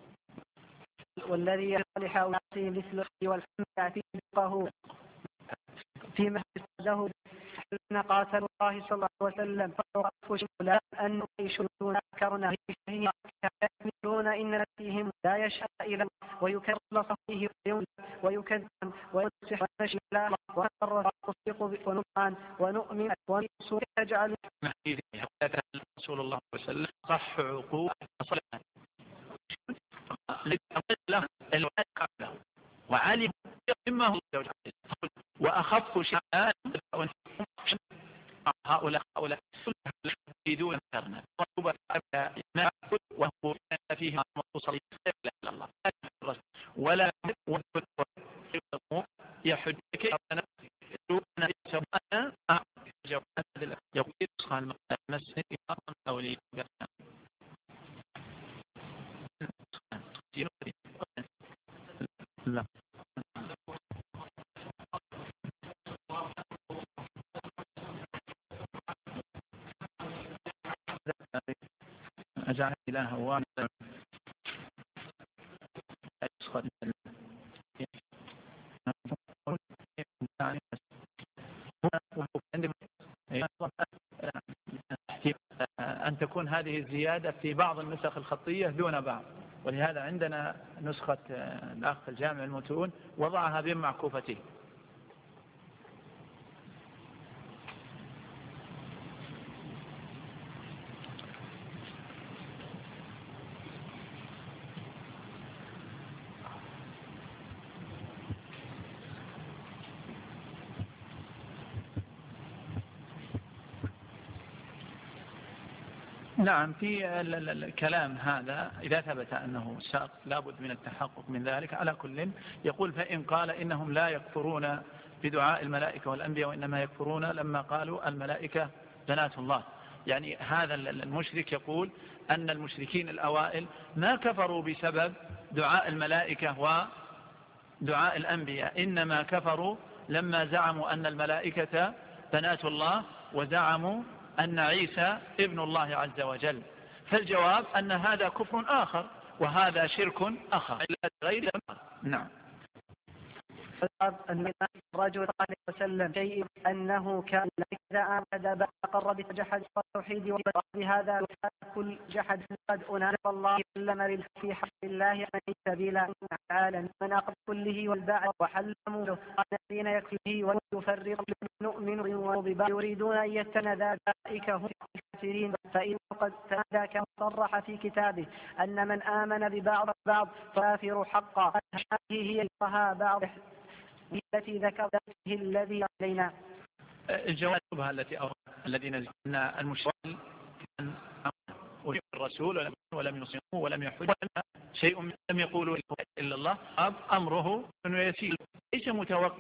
والذي يصلح ونعطيه مثل والحمد في دقه فيما له أن قاتل الله صلى الله عليه وسلم فوقفوا شكلا أن يشركون كرنا هي يكملون إن نفسهم لا يشاء إلى ويكرر صحيه ويكذب ويمسح ونشي الله وأمر تصديق ونؤمن ونؤمن ونصر يجعل رسول الله صلى الله عليه وسلم صح عقوق صلاة له الوعد قبله وعلم مما هو وأخف شيئا هؤلاء هؤلاء يريدون كرنا وهو فيه مصلي إلى الله ولا يحج كيف أنا سواء يقول قال المسجد أو لي لا أجعل إله واحدا يسخر أن تكون هذه الزيادة في بعض النسخ الخطية دون بعض ولهذا عندنا نسخة الأخ الجامع المتون وضعها بين معكوفتين. نعم، في الكلام هذا إذا ثبت أنه ساق لابد من التحقق من ذلك. على كل يقول فإن قال إنهم لا يكفرون بدعاء الملائكة والأنبياء وإنما يكفرون لما قالوا الملائكة بنات الله، يعني هذا المشرك يقول أن المشركين الأوائل ما كفروا بسبب دعاء الملائكة ودعاء الأنبياء، إنما كفروا لما زعموا أن الملائكة بنات الله وزعموا أن عيسى ابن الله عز وجل. فالجواب أن هذا كفر آخر وهذا شرك آخر غير. نعم. أن الرجل صلى الله عليه وسلم شيء أنه كان إذا آمن أقر بجحد التوحيد وبهذا كل جحد قد أنال الله لم في حق الله من سبيل تعالى من أقر كله والبعد وحلموا الذين يكفيه ويفرق نؤمن وببعض يريدون أن يتن ذلك هم الكافرين. فإن قد تنادى كما صرح في كتابه أن من آمن ببعض بعض فافر حقا. هذه هي بعض التي ذكرته الذي علينا. الجواب التي أورد الذين أن المشركين كان أمر الرسول ولم يصنعوه ولم يحجوا شيء لم يقولوا إلا الله أمره أنه يسير ليس متوقع.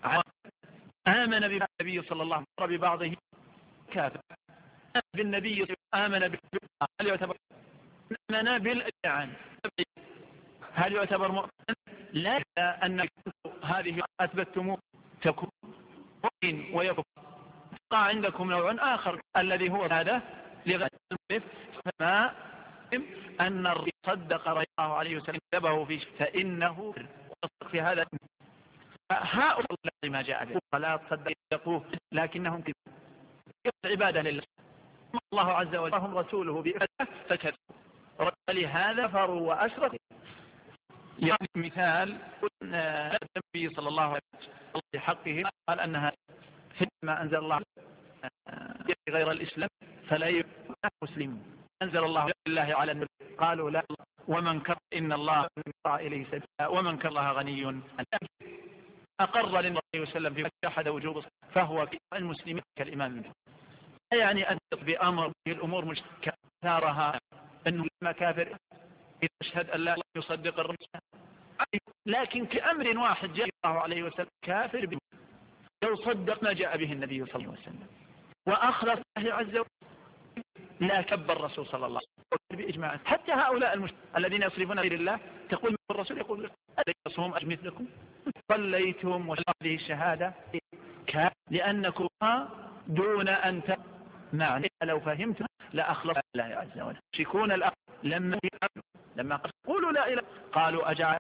آمن بالنبي صلى الله عليه وسلم ببعضه كافر، بالنبي آمن بالنبي هل يعتبر آمن بالإعان هل يعتبر مؤمن؟ لا، أن هذه أثبتموه تكون مؤمن ويكفر. فقع عندكم نوع آخر الذي هو هذا لغير المعرف، فما أن الرسول صدق رضي الله عليه وسلم كتبه في فإنه في هذا. هؤلاء ما جاء به فلا تصدقوه لكنهم عبادة لله الله عز وجل هم رسوله بإبادة فكذبوا لهذا فروا وأشركوا. يعني مثال النبي صلى الله عليه وسلم في حقه قال أنها فيما أنزل الله غير الإسلام فلا يكون مسلم. أنزل الله لله على النبي قالوا لا ومن كفر إن الله إليه سبيلا ومن كفر الله غني. أقر للنبي صلى الله عليه وسلم في جحد وجوب فهو المسلمين كالإمام. يعني أن بأمر الأمور مشتركة ثارها أنه لما كافر يشهد أن لا يصدق الرسول، لكن كأمر واحد جاء الله عليه وسلم كافر به لو صدق ما جاء به النبي صلى الله عليه وسلم وأخلص الله عز وجل لا كبر الرسول صلى الله عليه وسلم بإجماع. حتى هؤلاء المشركين الذين يصرفون غير الله تقول الرسول يقول أليس يصوم مثلكم صليتم وهذه الشهادة لأنكم دون أن معنى لو فهمتم لا أخلص الله عز وجل. شكون الأخ لما لما قالوا لا إله قالوا أجعل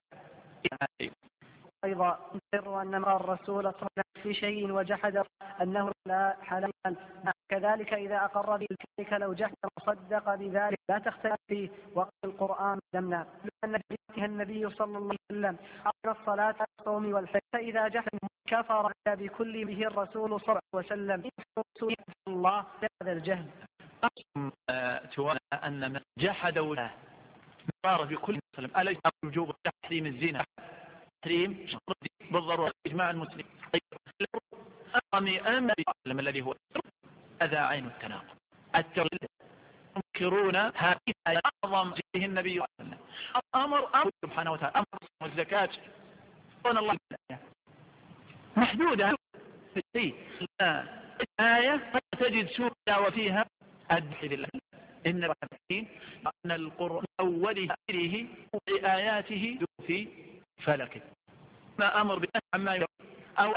أيضا نقر أن الرسول صلى الله عليه وسلم في شيء وجحد أنه لا حلال. كذلك إذا أقر بذلك لو جحد وصدق بذلك لا تختلف فيه. وقال القرآن لمنا لأن جاء النبي صلى الله عليه وسلم على الصلاة والصوم والحج فإذا جحد كفر بكل به الرسول صلى الله عليه وسلم رسول الله هذا الجهل. سواء أن من جحد وجهه صار بكل مسلم أليس وجوب تحريم الزنا تحريم بالضرورة إجماع المسلمين. أمي أمر الذي هو هذا عين التناقض. التوحيد ينكرون هذه أعظم فيه النبي صلى الله عليه وسلم أمر أمر سبحانه وتعالى أمر والزكاة الله محدودة في آية تجد سورة وفيها أدخل الله إن أن القرآن أوله آخره بآياته في فلكه ما أمر بالله عما يقول أو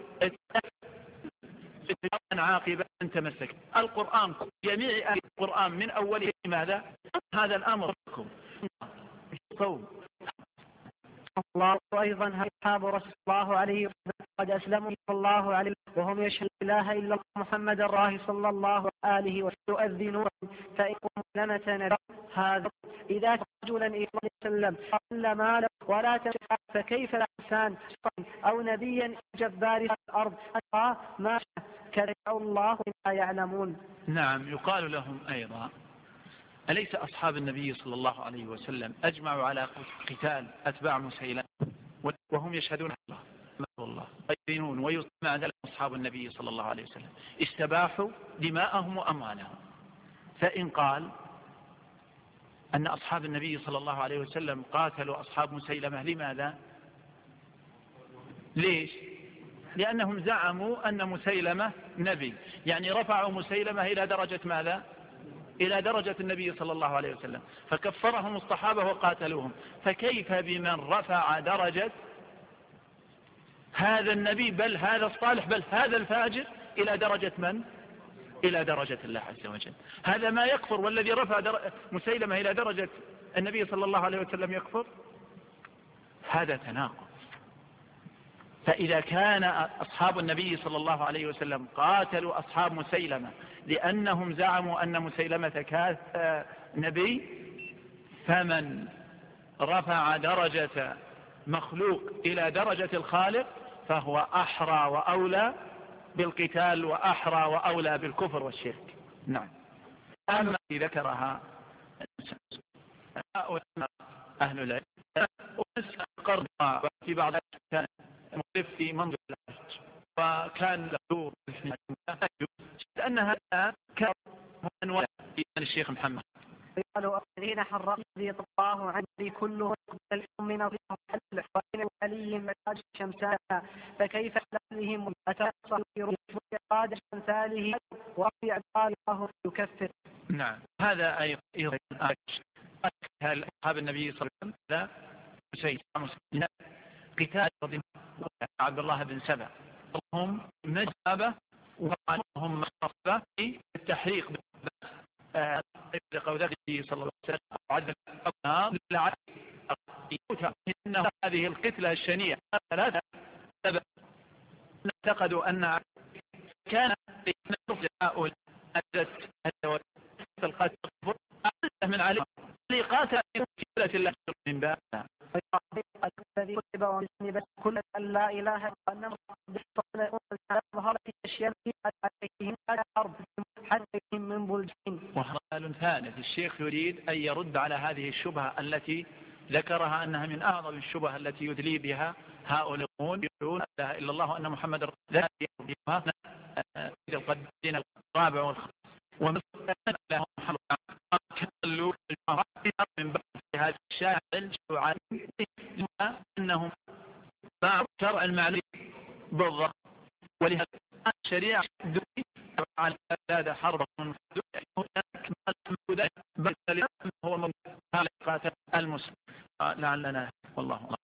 عاقبة أن تمسك القرآن جميع آيات القرآن من أوله ماذا هذا الأمر لكم صوم. الله أيضا أصحاب رسول الله عليه وسلم قد أسلموا الله عليه وهم يشهدون لا إله إلا الله محمد الله صلى الله عليه وسلم ويؤذنون فإن لم تنبأ هذا إذا رجلا إلى الله وسلم قال ماله ولا تشفع فكيف الإنسان أو نبيا جبار في الأرض حتى ما كذا الله لا يعلمون. نعم، يقال لهم أيضا: أليس أصحاب النبي صلى الله عليه وسلم أجمعوا على قتال أتباع مسيلمة وهم يشهدون الله الله ويدينون ويسمع ذلك أصحاب النبي صلى الله عليه وسلم استباحوا دماءهم وأموالهم؟ فإن قال أن أصحاب النبي صلى الله عليه وسلم قاتلوا أصحاب مسيلمة، لماذا؟ ليش؟ لأنهم زعموا أن مسيلمة نبي، يعني رفعوا مسيلمة إلى درجة ماذا؟ إلى درجة النبي صلى الله عليه وسلم، فكفرهم الصحابة وقاتلوهم. فكيف بمن رفع درجة هذا النبي بل هذا الصالح بل هذا الفاجر إلى درجة من؟ إلى درجة الله عز وجل. هذا ما يكفر، والذي رفع مسيلمة إلى درجة النبي صلى الله عليه وسلم يكفر. هذا تناقض. فإذا كان أصحاب النبي صلى الله عليه وسلم قاتلوا أصحاب مسيلمة لأنهم زعموا أن مسيلمة كان نبي، فمن رفع درجة مخلوق إلى درجة الخالق فهو أحرى وأولى بالقتال وأحرى وأولى بالكفر والشرك. نعم. أما ذكرها أهل العلم ونسأل قرض في بعض كان مختلف في منظر الحج، وكان له دور لأن هذا كان أنواع الشيخ محمد. قالوا الذين حرقوا الذي طبعه عني كله من الله حل وإن علي مجاج شمسانا فكيف لهم أتصل إرادة أمثاله وفي أعطاه يكفر. نعم، هذا أيضا أصحاب النبي صلى الله عليه وسلم لا شيء قتال عبد الله بن سبأ هم مجابة وهم مصطفى في التحريق قوله صلى الله عليه وسلم عدل النار لعل إن هذه القتلة الشنيعة ثلاثة سبب نعتقدوا أن كان نصف هؤلاء أجلت القتل من عليه لقاتل في الله من بابها الذي كتب ومسنبت كل أن لا إله إلا أنه ظهر في أشياء عليهم الأرض حتى من بلدين. وحال ثالث، الشيخ يريد أن يرد على هذه الشبهة التي ذكرها أنها من أعظم الشبهة التي يدلي بها هؤلاء يقولون لا إله إلا الله وأن محمد رسول الله. القدين الرابع والخامس ومثل لهم كلوا من بعض هذا الشاعر الجوعان لما أنهم باعوا شرع المعلوم بالضبط، ولهذا الشريعة الدولية على هذا حرب هناك هو قاتل المسلم. لعلنا والله